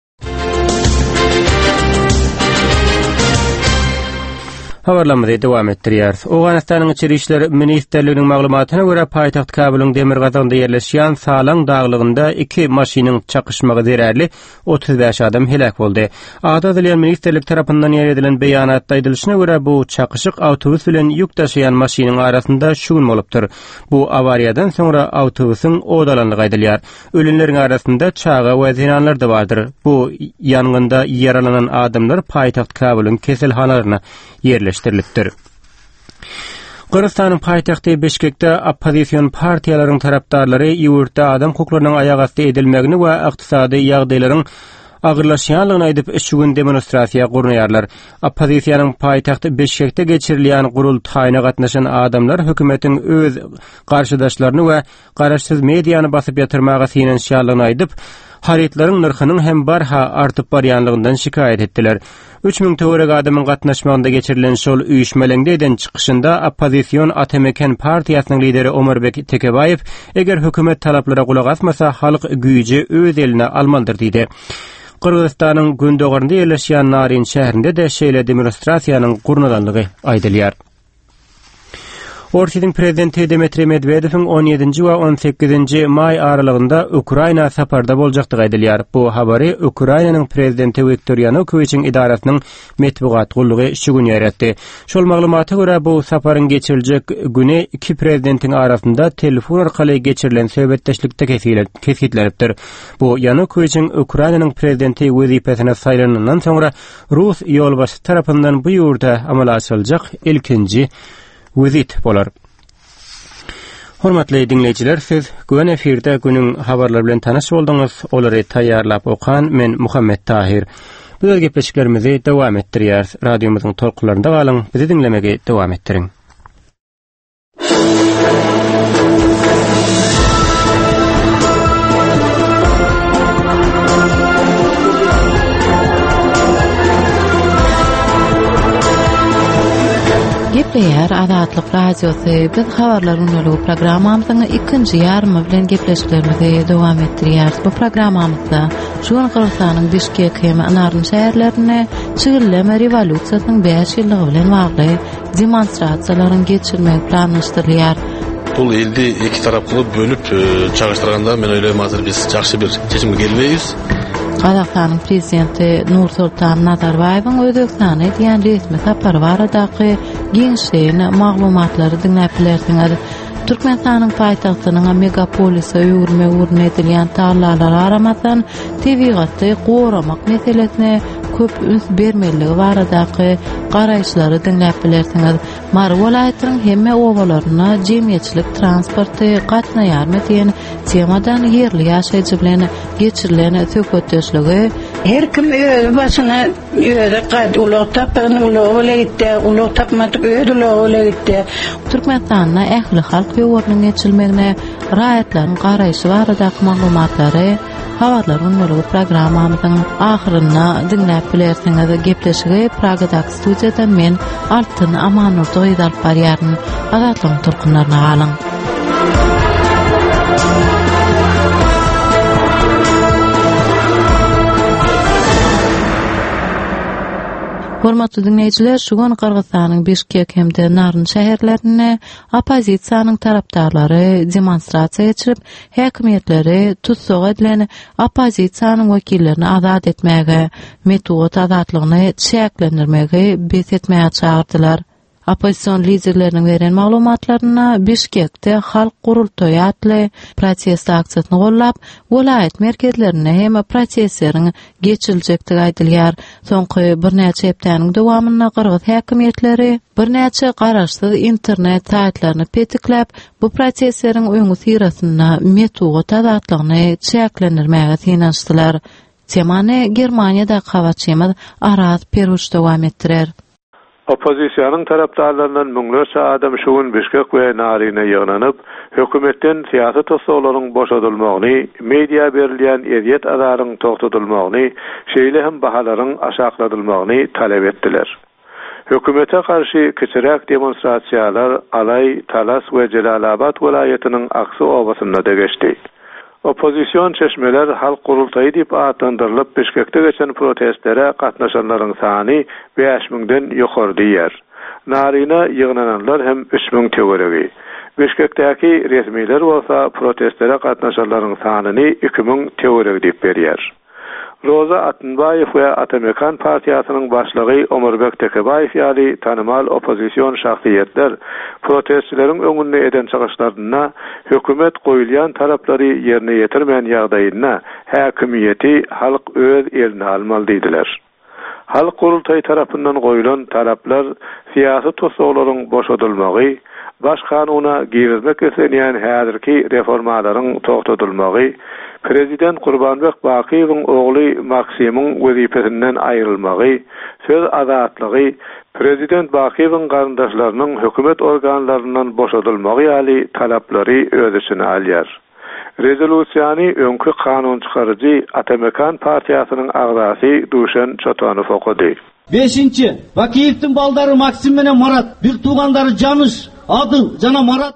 Habarlamady dowam etdirýär. Awganistanyň içeri işler ministrliginiň maglumatyna görä paýtaxt Kabulyň demir gazanda ýerleşýän Salan daglygynda 2 maşynyň çakışmagy zerärli 35 adam helak boldy. Ada edilýän ministrlik tarapyndan ýeredilen beýanatda aýdylşyna görä bu çakışyk awtobus bilen ýük taşıyan maşynyň arasynda şugun bolupdyr. Bu awariýadan soňra awtobusyň odalanlygy aýdylýar. Ölenleriň arasynda çaga we zinanlar da bardyr. Bu ýangynda yaralanan adamlar paýtaxt Kabulyň keselhanalaryna yerleştirilipdir. Kırgızstanyň paýtagty Beşkekde oppozisiýon partiýalaryň tarapdarlary ýurtda adam hukuklarynyň aýagasty edilmegini we ykdysady ýagdaýlaryň agyrlaşýanlygyny aýdyp üçüň demonstrasiýa gurnaýarlar. Oppozisiýanyň paýtagty Beşkekde geçirilýän gurultaýyna gatnaşan adamlar hökümetiň öz garşydaşlaryny we garaşsyz mediýany basyp ýatyrmaga synanýarlygyny aýdyp haritlaryň nyrkynyň hem barha artyp barýanlygyndan şikayet etdiler. 3000 töwereg adamyň gatnaşmagynda geçirilen şol üýüşmeleňden çykyşynda oppozisiýon Atemeken partiýasynyň lideri Omerbek Tekebayew eger hökümet talaplara gulak asmasa halyk güýji öz eline almalydyr diýdi. Kırgızstanyň gündogarynda ýerleşýän Narin şäherinde de şeýle demonstrasiýanyň gurnadanlygy aýdylýar. Ortiýanyň prezidenti Dmitri Medvedewiň 17-nji we 18-nji may aralygynda Ukraina saparda boljakdygy aýdylýar. Bu habary Ukrainanyň prezidenti Viktor Yanukowyçiň idarasynyň metbuat gullugy şu gün ýaratdy. Şol maglumata görä bu saparyň geçiriljek güni iki prezidentiň arasynda telefon arkaly geçirilen söhbetdeşlikde kesitlenipdir. Bu Yanukowyçiň Ukrainanyň prezidenti wezipesine saýlanandan soňra Rus ýolbaşçy tarapyndan bu ýurda amala asyljak ilkinji vizit bolar. Hormatly dinleyijiler, siz güven efirde günün habarlary bilen tanyş boldyňyz. Olary taýýarlap okan men Muhammed Tahir. Bu gepleşiklerimizi dowam etdirýär. Radiomyzyň tolkunlarynda galyň, bizi dinlemege dowam etdirin. Gepleýär Azatlyk radiosy biz habarlaryň unaly programmamyzyň ikinji ýarmy bilen gepleşiklerimizi dowam etdirýär. Bu programmamyzda şuň Kyrgyzstanyň Bişkek hem Naryn şäherlerine çygylama rewolýusiýasynyň 5 ýyllygy bilen bagly demonstrasiýalaryň geçirmek planlaşdyrylýar. Bul ildi iki taraply bölüp çağıştırganda men öýleýän hazır biz jakşy bir çeşimge gelmeýiz. Kazakistan'ın prezidenti Nursultan Nazarbayewiň Özbekistana diýen resmi sapary baradaky gençliğin maglumatlary dinläp bilersiňiz. Türkmenistanyň paýtagtynyň megapolisa ýürme urun edilýän tarlalar aramasyn tebigatdy goramak meselesine köp üns bermeligi baradaky garaýşlary dinläp bilersiňiz. Mar welaýatynyň hemme owalaryna jemgyýetçilik transporty gatnaýarmy diýen temadan yerli ýaşaýjy bilen geçirilen söhbetleşligi her kim öz başyna ýöre gad ulak tapyny ulak gitdi, ulak tapmadyk ulak gitdi. Türkmenistanyň ähli halk ýurdunyň geçilmegine raýatlaryň garaýşy baradaky maglumatlary habarlaryň unaly programmamyzyň ahyryna dinläp bilersiňiz. Gepleşigi Pragadaky studiýada men Altyn Amanurdy aýdap barýaryn. Azatlyň turkunlaryna galyň. Hormatly dinleýijiler, şuň Kyrgyzstanyň Bişkek hemde Naryn şäherlerine opozisiýanyň tarapdarlary demonstrasiýa geçirip, häkimetleri tutsak edilen opozisiýanyň wekillerini azat etmäge, metod azatlygyny çäklendirmäge besletmäge çağırdylar. Opozisiýon liderleriniň beren maglumatlaryna Bişkekde halk gurultoýy atly protest aksiýasyny gollap, welaýat merkezlerine hem protestleriň geçiriljekdigi aýdylýar. Soňky bir näçe hepdeniň dowamyna Kyrgyz häkimetleri bir näçe garaşsyz internet saýtlaryny petiklep, bu protestleriň öňü sirasyna metod azatlygyny çäklendirmäge synanyşdylar. Temany Germaniýada hawatçymyz Aras Peruş dowam etdirer. Opozisiýanyň tarapdarlarynyň müňlerçe adam şuň Bişkek we Naryna ýygnanyp, hökümetden syýasy toslaklaryň boşadylmagyny, media berilýän eziýet azaryň togtadylmagyny, şeýle hem bahalaryň aşakladylmagyny talep etdiler. Hökümete karşı kiçirek demonstrasiýalar Alay, Talas we Jelalabad welaýatynyň aksy obasynda da geçdi. Opozisiýon çeşmeler halk gurultaýy diýip adlandyrylyp Bişkekde geçen protestlere gatnaşanlaryň sany 5000-den ýokary diýer. Naryna ýygnananlar hem 3000 töweregi. Bişkekdäki resmiler bolsa protestlere gatnaşanlaryň sanyny 2000 töweregi diýip berýär. Roza Atınbayev we Atamekan partiýasynyň başlygy Omurbek Tekebayew ýaly tanymal opozisiýon şahsiýetler protestçileriň öňünde eden çygyşlaryna hökümet goýulýan talaplary ýerine ýetirmeýän ýagdaýyna häkimiýeti halk öz eline almaly diýdiler. Halk gurultaýy tarapyndan goýulan talaplar syýasy toslaklaryň boşadylmagy, baş kanuna girizmek esenýän häzirki reformalaryň togtadylmagy, Prezident Gurbanbek Bakiýewiň ogly Maksimyň wezipesinden aýrylmagy, söz azatlygy, Prezident Bakiýewiň garandaşlarynyň hökümet organlaryndan boşadylmagy ýaly talaplary öz içine alýar. Rezolüsiýany öňkü kanun çykarjy Atamekan partiýasynyň agzasy Duşan Çotanow okudy. 5-nji Bakiýewiň baldary Maksim menen Marat, bir tugandary Janyş, Adyl jana Marat.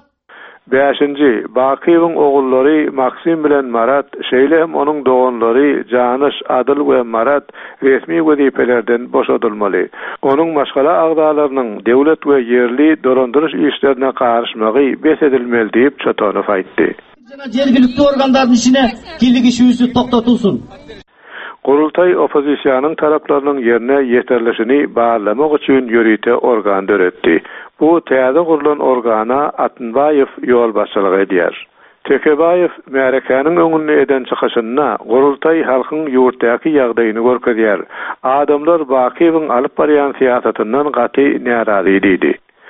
5-nji Bakiýewiň ogullary Maksim bilen Marat, şeýle hem onuň doganlary Janyş, Adyl we Marat resmi wezipelerden boşadylmaly. Onuň maşgala agdalarynyň döwlet we ýerli dolandyrış işlerine garşymagy besedilmeli diýip Çotanow aýtdy. Jergilikli organlaryň işine kirligi şüýsü toktatylsyn. Gurultaý opozisiýanyň taraplarynyň ýerine ýeterleşini baglamak üçin ýürüte organ döretdi. Bu täze gurulan organa Atınbayew ýol başçylygy edýär. Tekebayew märekanyň öňünde eden çykyşyna gurultaý halkyň ýurtdaky ýagdaýyny görkezýär. Adamlar Bakiýewiň alyp barýan syýasatyndan gaty närazy idi.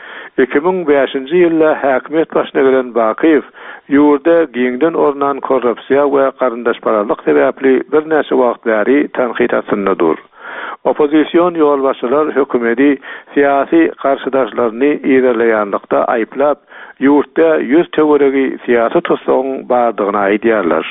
2005-nji ýylda häkimet başyna gelen Bakiýew ýurda giňden ornan korrupsiýa we garyndaşparalyk sebäpli bir näçe wagt bäri tanqid atyndadyr. Opozisyon ýolbaşçylar hökümeti siyasi garşydaşlaryny ýerleýänlikde aýplap, ýurtda ýüz töweregi siyasi tutsagyň bardygyny aýdýarlar.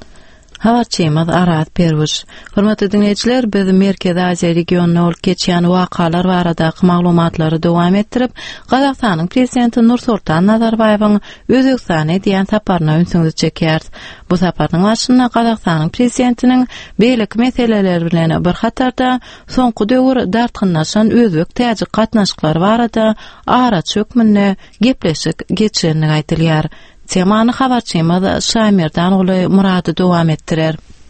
Habarçymyz Arat Perwiş. Hormatly dinleýijiler, biz Merkezi Aziýa regionuny olup geçýän wakalar barada maglumatlary dowam etdirip, Gazagstanyň prezidenti Nursultan Nazarbayewiň Özbegistana diýen saparyna ünsüňizi çekýäris. Bu saparynyň başynda Gazagstanyň prezidentiniň beýlik meseleleri bilen bir hatarda soňky döwür dartgynlaşan özbek täjik gatnaşyklary barada ara çökmünde gepleşik geçenini aýdylýar. Temany habarçymyz Şamirdan oly Murady dowam etdirer.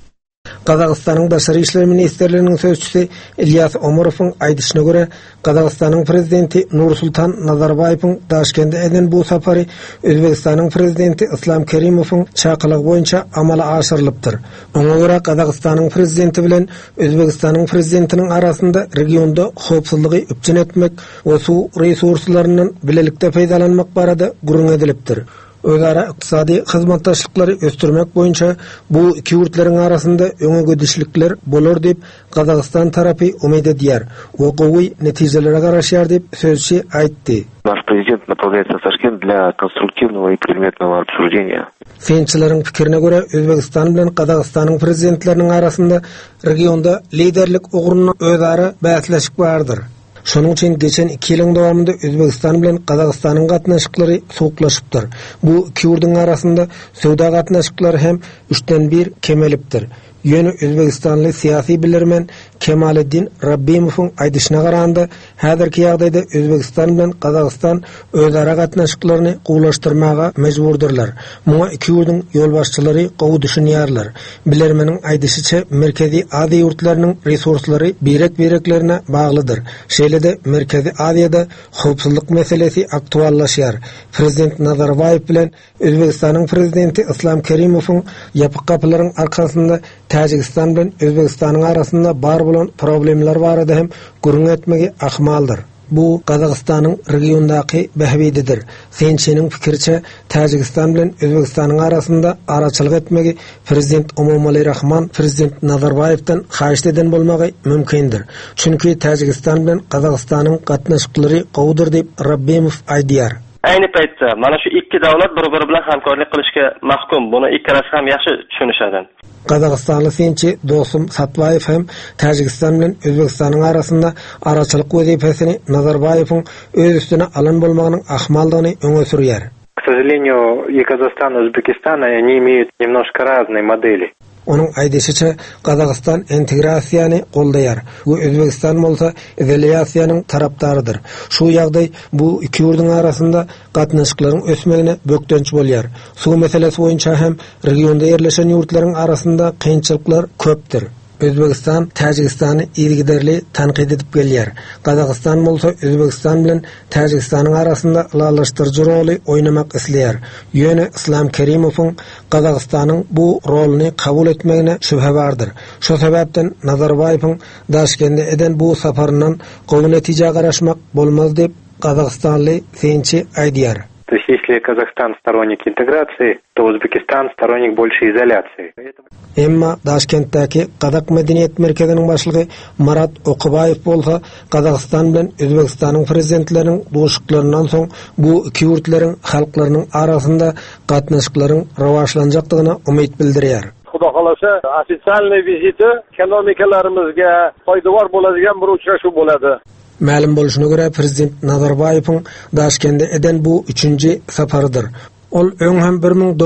Gazagstanyň Başary işleri ministrliginiň sözçüsi İlyas Omurowyň aýdyşyna görä, Gazagstanyň prezidenti Nursultan Nazarbayewiň Daşkentde eden bu sapary Özbegistanyň prezidenti Islom Kerimowyň çakylygy boýunça amala aşyrylypdyr. Oňa görä Gazagstanyň prezidenti bilen Özbegistanyň prezidentiniň arasynda regionda howpsuzlygy üpjün etmek we su resurslarynyň bilelikde peýdalanmak barada gurrun edilipdir. Özara iqtisadi hyzmatdaşlyklary östürmek boýunça bu iki ýurtlaryň arasynda öňe gödüşlikler bolar diýip Gazagystan tarapy umyt edýär. We gowy netijelere garaşýar diýip sözçi aýtdy. Наш президент направляется в Ташкент для конструктивного и предметного обсуждения. Fençileriň pikirine göre Özbegistan bilen Gazagstanyň prezidentleriniň arasynda regionda liderlik ugruna özara bäsleşik bardyr. Şonuň üçin geçen 2 ýylyň dowamında Özbegistan bilen Gazagstanyň gatnaşyklary sowuklaşypdyr. Bu iki ýurduň arasynda söwda gatnaşyklary hem 3den 1 kemelipdir. Ýöne Özbegistanly siýasy bilermen Kemaleddin Rabbimowyň aýdyşyna garanda, häzirki ýagdaýda Özbegistan bilen Gazagstan özara gatnaşyklaryny gowlaşdyrmaga mejburdyrlar. Muňa iki ýurduň ýolbaşçylary gowy düşünýärler. Bilermeniň aýdyşyça Merkezi Aziýa ýurtlarynyň resurslary birek-bireklerine baglydyr. Şeýlede Merkezi Aziýada howpsuzlyk meselesi aktuallaşýar. Prezident Nazarbayew bilen Özbegistanyň prezidenti Islom Kerimowyň ýapyk kapylaryň arkasynda Tacikistan bilen Özbegistanyň arasynda bar bolan problemler barada hem gurrun etmegi ahmaldyr. Bu Gazagstanyň regiondaky behbididir. Sençiniň pikirçe Tacikistan bilen Özbegistanyň arasynda araçylyk etmegi prezident Emomali Rahman prezident Nazarbayewdan haýyş eden bolmagy mümkindir. Çünki Tacikistan bilen Gazagstanyň gatnaşyklary gowdur diýip Rabbimow aýdýar. Ayni paytda mana şu iki davlat bir-biri bilen hamkorlyk kılışga mahkum. Bunu ikkalasi ham yaxshi düşünüşadi. Gazagstanly sençi Dostum Satbayew hem Tacikistan bilen Özbegistanyň arasynda araçylyk wezipesini Nazarbayewiň öz üstüne alan bolmagynyň ahmaldygyny öňe sürýär. К сожалению, и Казахстан, и Узбекистан, они имеют немножко разные модели. Onun aýdyşyça Gazagystan integrasiýany goldaýar. Bu Özbegistan bolsa izoliýasiýanyň tarapdarydyr. Şu ýagdaý bu iki ýurduň arasynda gatnaşyklaryň ösmegine bökdenç bolýar. Su meselesi boýunça hem regionda ýerleşen ýurtlaryň arasynda kynçylyklar köpdir. Özbegistan Tacikistany ýergiderli tanqid edip gelýär. Gazagystan bolsa Özbegistan bilen Tacikistanyň arasynda ýalaşdyrjy roly oynamak isleýär. Ýöne Islom Kerimowyň Gazagystanyň bu rolyny kabul etmegine şübhe bardyr. Şo sebäpden Nazarbayewiň Daşkentde eden bu saparyndan gowy netije garaşmak bolmaz diýip Gazagstanly sençi aýdýar. То есть, если Казахстан сторонник интеграции, то Узбекистан сторонник большей изоляции. Emma Daşkentdäki Gazak Medeniýet Merkeziniň başlygy Marat Okubayew bolsa, Gazagystan bilen Özbegistanyň prezidentleriniň duşuklарынан soň bu iki ýurtlaryň halklarynyň arasynda gatnaşyklaryň rawaşlanjakdygyna umyt bildirýär. Xudo xolasa, ofitsialny viziti ekonomikalarimizga foydawar boladigan bir uchrashuv boladi. Ma'lum boluşuna göre prezident Nazarbayewiň Daşkentde eden bu 3-nji saparydyr. Ol öň hem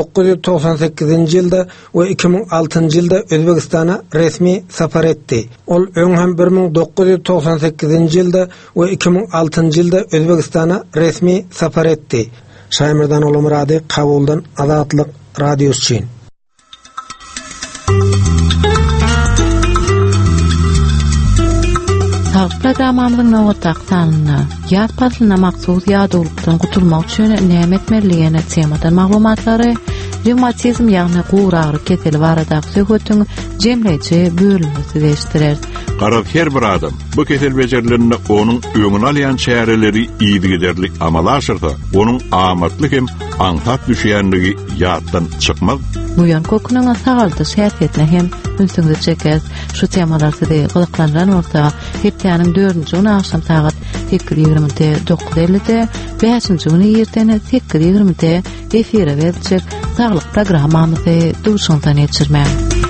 1998-nji ýylda we 2006-njy ýylda Özbegistana resmi sapar etdi. Ol öň hem 1998-nji ýylda we 2006-njy ýylda Özbegistana resmi sapar etdi. Şaýmyrdan Olomurady Kabuldan Azatlyk radiosu üçin. Programamyzyň nowataqtanyna ýat pasyna maksud ýadulukdan gutulmak üçin näme etmeliligine temadan maglumatlary reumatizm ýagny gowragy keteli baradaky söhbetiň jemleýici bölümini geçdirer. Garap her bir adam bu ketel bejerlerini onuň öňüne alýan çäreleri iýdigiderli amal aşyrdy. Onuň amatlyk hem aňsat düşýänligi ýatdan çykmak. Bu ýan kokunyň sagaldy şäherletine hem ünsüňde çekes. Şu temalarda da gyzyklanran bolsa, hepdeniň 4-nji güni akşam saat 8:20-de 9:50-de, 5-nji güni ýertene 8:20-de efire berjek saglyk programmamyzy duşundan geçirmek.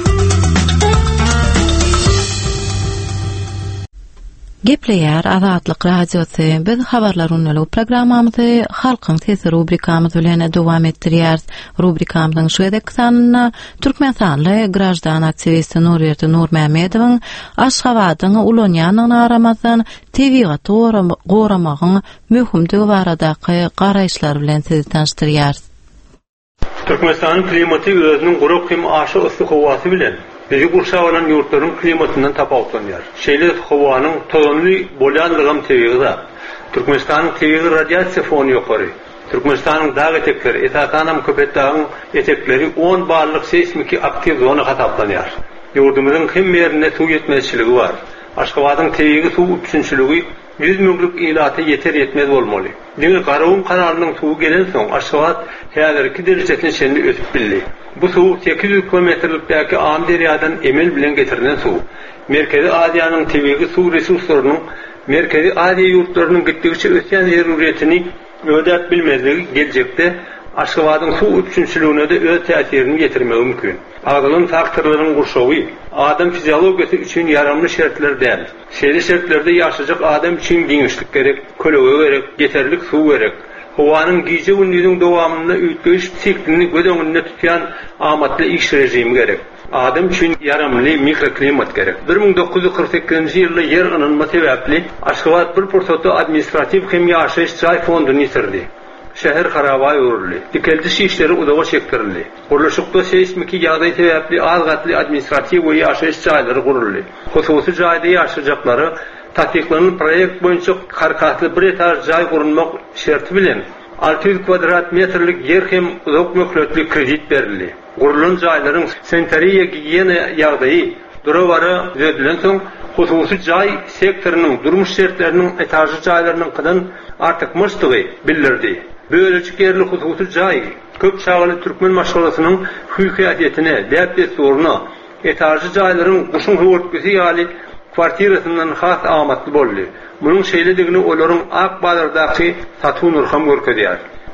Gepleýär Azatlyk radiosy. Biz habarlar unnulu programmamyzy halkyň sesi rubrikamyz bilen dowam etdirýär. Rubrikamyzyň şu edek sanyna türkmen sanly grajdan aktivisti Nurberdi Nurmämedowyň Aşgabatyň Ulanyanyň aramasyn TV-ga goramagyň möhümdigi baradaky garaýşlar bilen sizi tanıştyrýar. Türkmenistanyň klimaty özüniň gurup hem aşy ısyk howasy bilen bizi gurşap alan ýurtlaryň klimatyndan tapawutlanýar. Şeýle howanyň tozanly bolýanlygam tebigi Türkmenistanyň tebigi radiasiýa fonu ýokary. Türkmenistanyň dağ etekleri, etatanam köpetdağın etekleri 10 barlyk seismiki aktiv zona hataplanýar. Ýurdumyzyň hem ýerine suw ýetmezçiligi bar. Aşgabatyň tebigi suw üçinçiligi 100 miňlik ilaty ýeter ýetmez bolmaly. Diňe Garawun kanalynyň suwy gelen soň Aşgabat häzirki derejesine şendi ötüp bildi. Bu suw 800 kilometrlikdäki Am derýadan emel bilen getirilen suw. Merkezi Aziýanyň tebigi suw resurslarynyň Merkezi Aziýa ýurtlarynyň gitdigiçe ösýän zeruriýetini ödäp bilmezligi geljekde Aşgabatyň suw üçinçiligine de öz täsirini getirmegi mümkin. Aglyň faktorlaryň gurşawy adam fiziologiýasy üçin yaramly şertler däl. Şeýle şertlerde ýaşajak adam üçin giňişlik gerek, kölege gerek, yeterlik suw gerek. Howanyň giýje gündüziň dowamyny üýtgeç siklini gödöňünde tutýan amatly iş rejimi gerek. Adam üçin yaramly mikroklimat gerek. 1948-nji ýylda yer ynanma sebäpli Aşgabat bir pursatda administrativ hem ýaşaýyş çay fonduny ýitirdi. Şäher harabaý uruly. Dikeldi işleri udaga çekdirildi. Guruluşykda seismiki ýagdaý sebäpli az gatly administrativ we ýaşaýyş çaýlary guruldy. Hususy jaýda ýaşajaklary tatbiklanan proýekt boýunça karkatly bir etaj jaý gurulmak şerti bilen 600 kvadrat metrlik yer hem uzak möhletli kredit berildi. Gurulan jaýlaryň sanitariýa gigiyena ýagdaýy durawara düzedilen soň hususy jaý sektorunyň durmuş şertleriniň etajy jaýlarynyň kydan artykmyşdygy bildirdi. Böyleçik yerli hususy jaý köp çağly türkmen maşgalasynyň hüýkiýetine, däpde soruna, etajy jaýlaryň guşun howatgysy ýaly kwartirasyndan has amatly boldy. Munyň şeýledigini olaryň ak bazardaky satuw nurham görkezýär.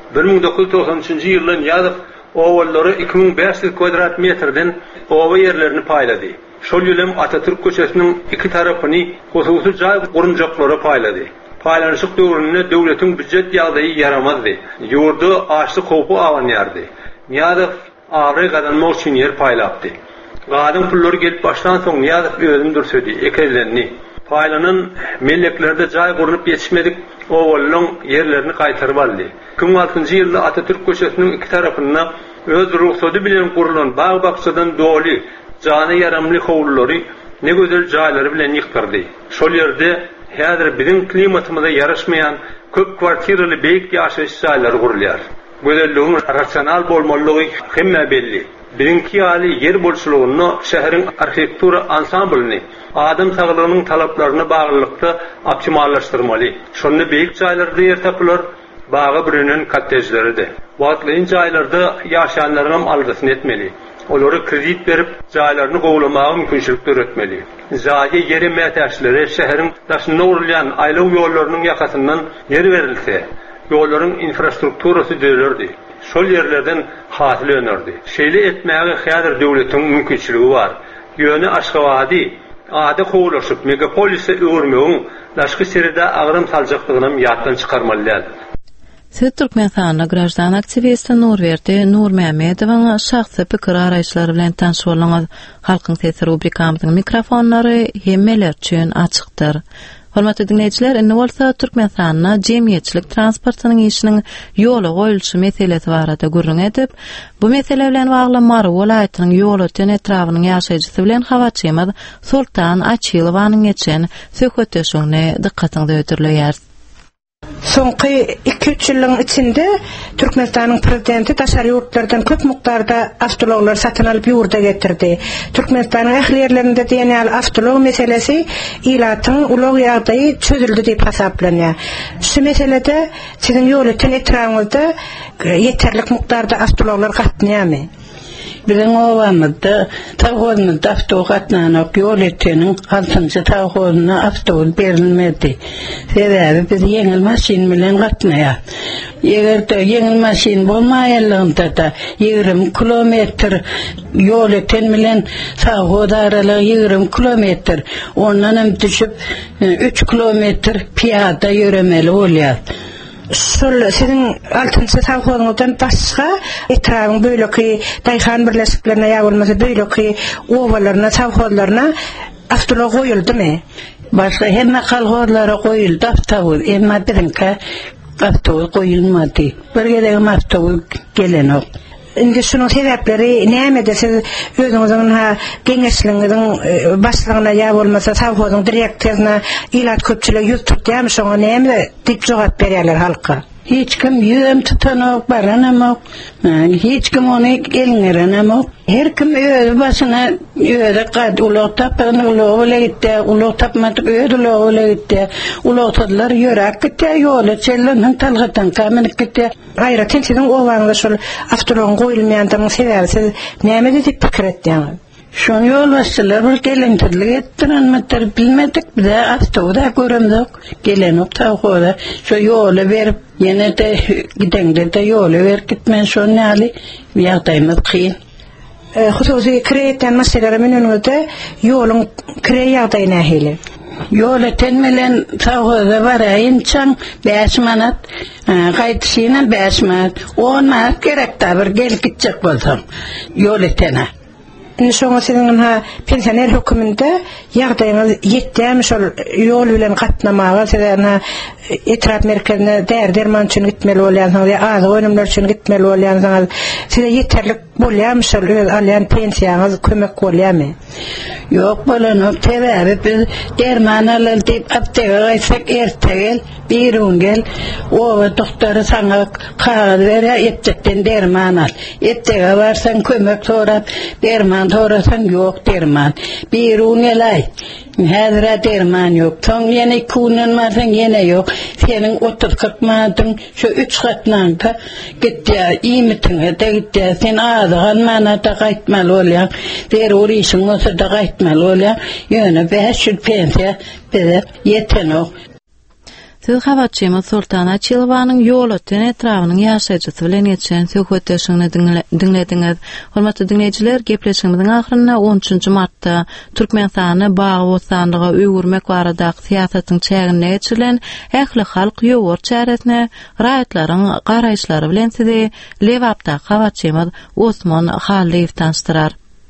1993-nji ýyldan ýazyp owallary 2500 kvadrat metrden owa ýerlerini paýlady. Şol ýylym Atatürk köçesiniň iki tarapyny hususy jaý gurunjaklary paýlady. Paýlanyşyk döwründe döwletiň büdjet ýagdaýy yaramazdy. Ýurdu açly howpy awanýardy. Niýazow agry gadanmak üçin ýer paýlapdy. Gadyn pullary gelip başlan soň Niýazow özüni dürsedi, ekellerini. Paýlanan melleklerde jaý gurup ýetişmedik, owallaryň ýerlerini gaýtaryp aldy. 2006-njy ýylda Atatürk köçesiniň iki tarapyna öz ruhsady bilen gurulan baý bakçadan doly, jany yaramly howlulary ne gözel jaýlary bilen ýykdyrdy. Şol ýerde häzir biziň klimatymyza ýaraşmaýan köp kwartiraly beýik ýaşaýyş jaýlary gurulýar. Gözelligiň rasional bolmalygy hemme belli. Birinki ýaly yer bolşulugyny, şäheriň arxitektura ansamblini, adam saglygynyň talaplaryna baglykda optimallaşdyrmaly. Şonu beýik jaýlarda yer tapylar, baga birinen kottejleride. Wagtlyň jaýlarda ýaşaýanlarym aldysyny etmeli. Olary kredit berip jaýlaryny gowlamagy mümkinçilik öretmeli. Jaýy ýeri mätäçlere şäheriň daşyna urulýan aýlaw ýollarynyň ýakasyndan yer berilse, ýollaryň infrastrukturasy düzelerdi. Şol ýerlerden hasyl önerdi. Şeýle etmäge häzir döwletiň mümkinçiligi bar. Ýöne Aşgabady ady howlaşyp megapolise öwürmegiň daşky seride agrym saljaklygyny ýatdan çykarmalylar. Siz Türkmen sanly grajdan aktivisti Nurberdi Nurmämedowyň şahsy pikir araýşlary bilen tanışyp bolňyz. Halkyň sesi rubrikamyzyň mikrofonlary hemmeler üçin açykdyr. Hormatly dinleýijiler, indi bolsa Türkmen sanly jemgyýetçilik transportynyň işiniň ýola goýulşy meselesi barada gurrun edip, bu mesele bilen bagly Mary welaýatynyň ýol öten etrafynyň ýaşaýjysy bilen habarçymyz Sultan Açylowanyň geçen söhbetleşigine dikkatyňizi ötürleýär. Soňky 2-3 ýylyň içinde Türkmenistanyň prezidenti daşary ýurtlardan köp mukdarda avtologlar satyn alyp ýurda getirdi. Türkmenistanyň ähli ýerlerinde diýen avtolog meselesi ilatyň ulug ýagdaýy çözüldi diýip hasaplanýar. Şu meselede sizin ýol öten etrafyňyzda ýeterlik mukdarda avtologlar gatnaýarmy? Bizim ovamızda tağozunu avtoqatla yol ettenin 6-cı tağozuna avtobus verilmedi. Sebebi biz yengil maşin bilen qatnaya. Eger de yengil maşin bolmaýanlygynda da 20 kilometr yol etten bilen tağoz aralygy 20 kilometr. Ondan hem düşüp 3 kilometr piyada yürümeli bolýar. Sol sizin 6-cı tağozundan başga etrabyň böýleki daýhan birleşiklerine ýagylmasy böýleki owalarına tağozlarına avtolog goýuldymy? Başga hemme kalgorlara goýuldy avtobus, emma birinki avtobus goýulmady. Bir gelegi avtobus gelenok. Indi şunun sebepleri näme desiz özüňiziň geňeşligiňiň başlygyna ýa bolmasa sawhodyň direktoruna ilat köpçüligi ýüz tutýarmy şoňa näme diýip jogap berýärler halka? Hiç kim yüzüm tutanok, baranamok, hiç kim onu elingerenamok. Her kim öz başına öyle kad ulaq tapan ulaq öyle gitti, ulaq tapmadık öyle ulaq öyle gitti. Ulaq tadılar yörak gitti, yolu çellenin talgatan kamenik gitti. Hayra tençinin oğlanında şol avtoloğun koyulmayandanın seversiz näme edip pikir etdiňiz? Şon yol başçılar bir gelentirlik ettirenmetler bilmedik, bir de avtoda görümdük. Gelenok tağoda, şu yolu verip, yine de gidende de yolu verip gitmen şon näli, ýagdaýymyz kıyın. Hususi kireýetden meselelere menünüzde yolun kirey ýagdaýy nähili? Yol etenmelen tağoda baraýyn çaň 5 manat, gaýdyşyna 5 manat, 10 manat gerek da bir gelip gitjek bolsam yol etene. Şoňa sizin pensioner höküminde ýagdaýyňyz ýetdämi şol ýol bilen gatnamaga, sizin etrap merkezine derman üçin gitmeli bolýansyňyz, azy önümler üçin gitmeli bolýansyňyz, size ýeterlik bolýarmy şol alýan pensiýaňyz kömek bolýarmy? Ýok bolanok, sebäbi biz derman alal diýip aptega gaýsak ertegel, birun gel, owa doktory saňa kagaz berýär, etjekden derman al. Etege barsaň kömek sorap, derman sorasan ýok derman. Birun gelay. Häzir derman ýok. Soň ýene kunan marsaň ýene ýok. Seniň 30-40 manatyň şu 3 gatnanda gitdi, iýmitiňe de gitdi. Sen azygan manata gaýtmaly bolýar. Derur işiň bolsa da gaýtmaly bolýar. Ýöne 500 pensiýa bize ýetenok. Siz habarçymy Sultana Çylwanyň ýol öten etrawynyň ýaşaýjysy bilen ýetişen söhbetleşigini dinlediňiz. Hormatly dinleýijiler, gepleşigimiziň ahyryna 13-nji martda Türkmenistany bagy bostanlygy öwürmek baradaky syýasatyň çägine geçirilen ähli halk ýowur çäresine raýatlaryň garaýşlary bilen sizi Lewapda habarçymyz Osman Halliýew tanıştyrar.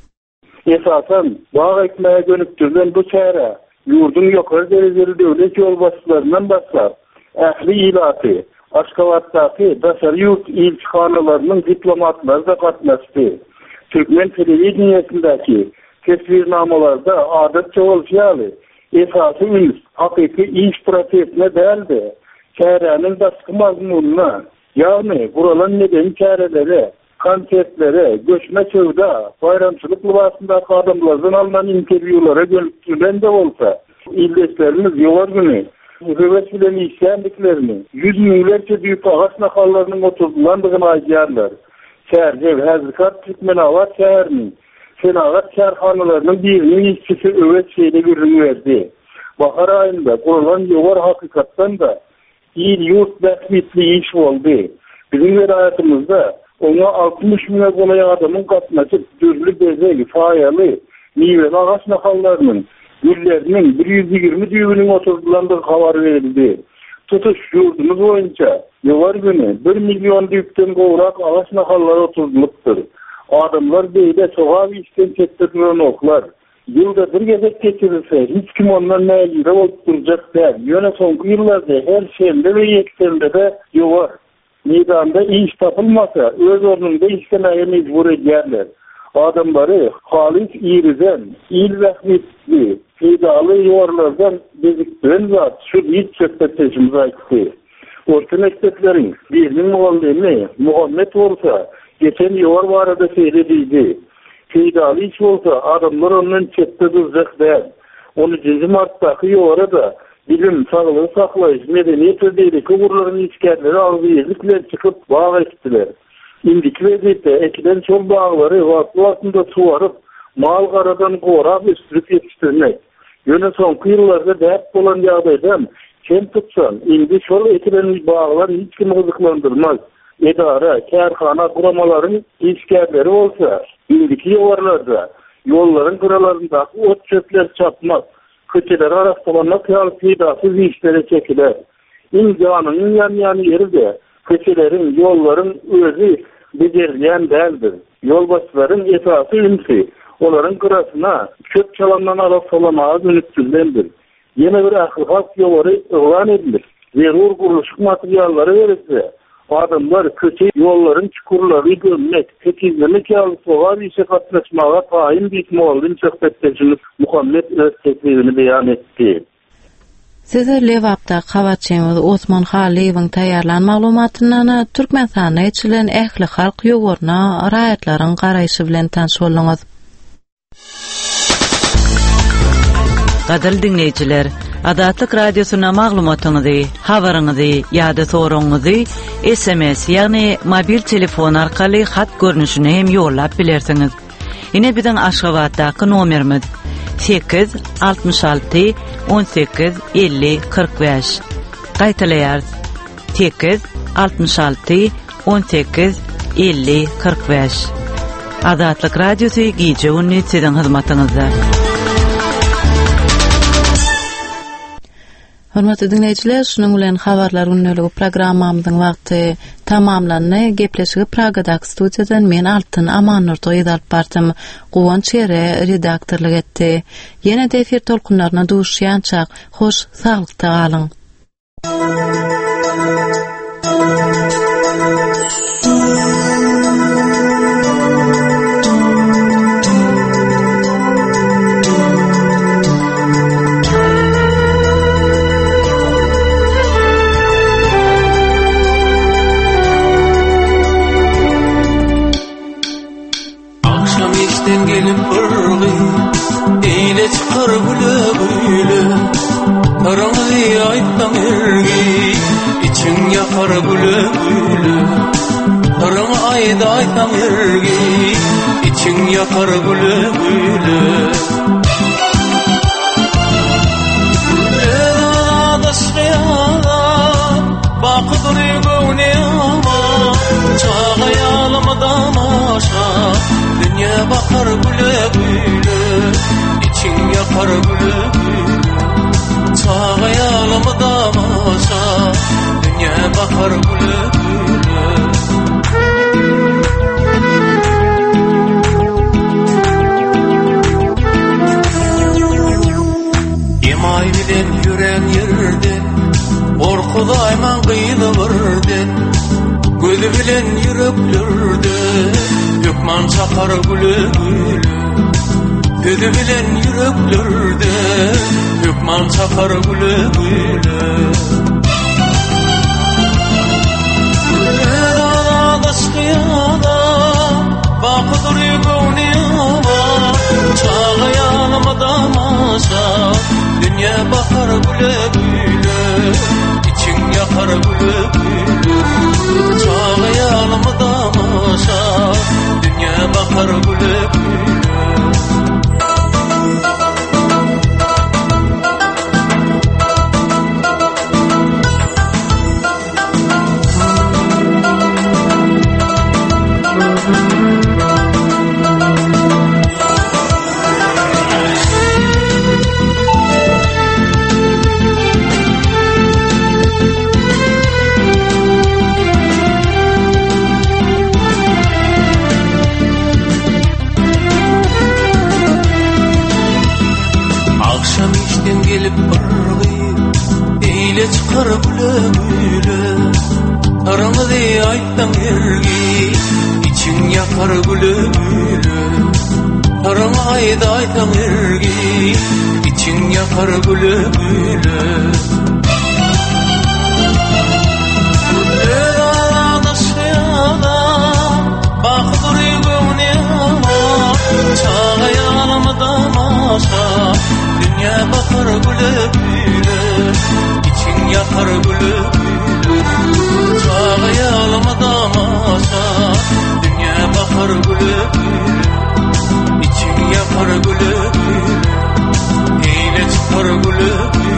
Esasen bagy ekmeğe gönüktürlen bu çäre yurdun ýokary derejeli döwlet ýolbaşçylaryndan başlap, ähli ilaty, Aşgabatdaky daşary ýurt ilçihanalarynyň diplomatlary da gatnaşdy. Türkmen telewiziýasyndaky kesbirnamalarda adatça bolýaly, esasy üns hakyky iş prosesine däldi. Çärenin başky mazmunyna, ýagny guralan neden çäreleri, konsertlere, göçme çöwda, bayramçylyk libasynda adamlardan alınan interwýulara gönüktürlen de bolsa, ildeşlerimiz ýowar güni, höwes bilen işlendiklerini, 100 miňlerçe büýük agaç nakallarynyň oturdulandygyny aýdýarlar. Şäherje häzirki Türkmenawat şäheriniň Senagat şäherhanalarynyň biriniň işçisi öwes şeýle görünýärdi. Bahar aýynda guralan ýowar hakykatdan da il ýurt bähmitli iş boldy. Bizim welaýatymyzda ona 60 miňe golaýan adamyň gatnaşyp dürli bezegi, faýaly, miweli agaç nakallarynyň gülleriniň 120 düýbüniň oturdulandygy habar berildi. Tutuş ýurdumyz boýunça ýowar güni 1 million düýpden gowrak agaç nakallary oturdulypdyr. Adamlar beýle sogab işden çekdirdilen oklar. Ýylda bir gezek geçirilse, hiç kim ondan näýire bolup durjak däl. Ýöne soňky ýyllarda her şeýle we ýetkende de ýowar. Meydanda iş tapılmasa, öz ornunda işlemeye mecbur edýärler. Adamları halis irizen, il zahmetli, faydalı ýowarlardan bezikdiren zat şu hiç söhbetleşimiz aýtdy. Orta mektepleriň biriniň muallimi Muhammed bolsa, geçen ýowar barada seýlediydi. Faydaly iş bolsa, adamlar ondan çekde durjak däl. 13-nji martdaky ýowara da bilim, sağlığı saklaýyş, medeniýet we beýleki gurlaryň işgärleri agzyrlyk bilen çykyp baga etdiler. İndiki vaziyette ekilen çol bağları vaktında suvarıp mal karadan qorap üstürüp yetiştirmek. Yöne sonki yıllarda dert olan yağdaydan kem tutsan, indi şol ekilen bağlar hiç kim kızıklandırmaz. Edara, kârhana kuramaların işgärleri olsa, indiki yollarda, yolların kıralarında ot çöpler çapmak, köçeler araştırmak pidasız işlere çekiler. İncanın yan yeri de köçelerin, yolların özü becerilen değildir. Yolbaşların esası ünsi, onların kırasına çöp çalandan araştırmaya dönüktürlendir. Yine bir akılhak yolları ılan edilir. Zerur kuruluşuk materyalları verirse, adamlar köçe yolların çukurları gömmek, tekizlemek soğan işe katlaşmaya tayin bitme olduğunu söhbetleşimiz Muhammed öz teklifini beyan etti. Size Levap'ta qavatçımız Osman Xaliyev'in tayarlan maglumatyndan Türkmenistanda ýeçilen ähli halk ýogurna raýatlaryň garaýşy bilen tanşylyňyz. Gaderli dinleyijiler, Adatlyk radiosyna maglumatyňyzy, habaryňyzy ýa-da soragyňyzy SMS ýagny mobil telefon arkaly hat görnüşine hem ýollap bilersiňiz. Ine biziň Aşgabatdaky nomerimiz 866 18 50 45. Gaýtaýar 866 18 50 45. Adatlyk radiosy gije ünni siziň hyzmatyňyzda. Hörmetli dinleyijiler, şunun bilen habarlar ünlüligi programmamyzyň wagty tamamlandy. Gepleşigi Pragadaky studiýadan men Altyn Amannur toýdap bardym. Gowan çere redaktorlyk etdi. Ýene de efir tolkunlaryna duşýançak, hoş saglykda galyň. Gelip burgy eýle çykar güle Karangy aýtdan ergi içiň ýakar güle Karangy aýda aýtdan ergi içiň ýakar güle Bakıdır göwne ama çağaýalymda maşa dünya bakar güle içiň ýakar güle çağaýalymda maşa dünya bakar güle Emay bilen ýüren ýerden Orkudaýman gyýly birden Gözü bilen ýüreklerde Gökman çakar güle Gözü bilen ýüreklerde Gökman çakar güle Edada skıyada Bakıdır göwne ama çağaýalymda maşa dünya bakar güle içiň ýakar güle çağaýalymda maşa dünya bakar güle gelip burgy eýle çykar güle Karangy aýtdan ergi içiň ýakar güle Karangy aýda aýtdan ergi içiň ýakar güle Edada skıyada bakıdır göwne ama çağaýalymda maşa dünya bakar güle içiň ýakar güle çağaýalymda maşa İçin yapar gülüm, eyle çıkar gülüm.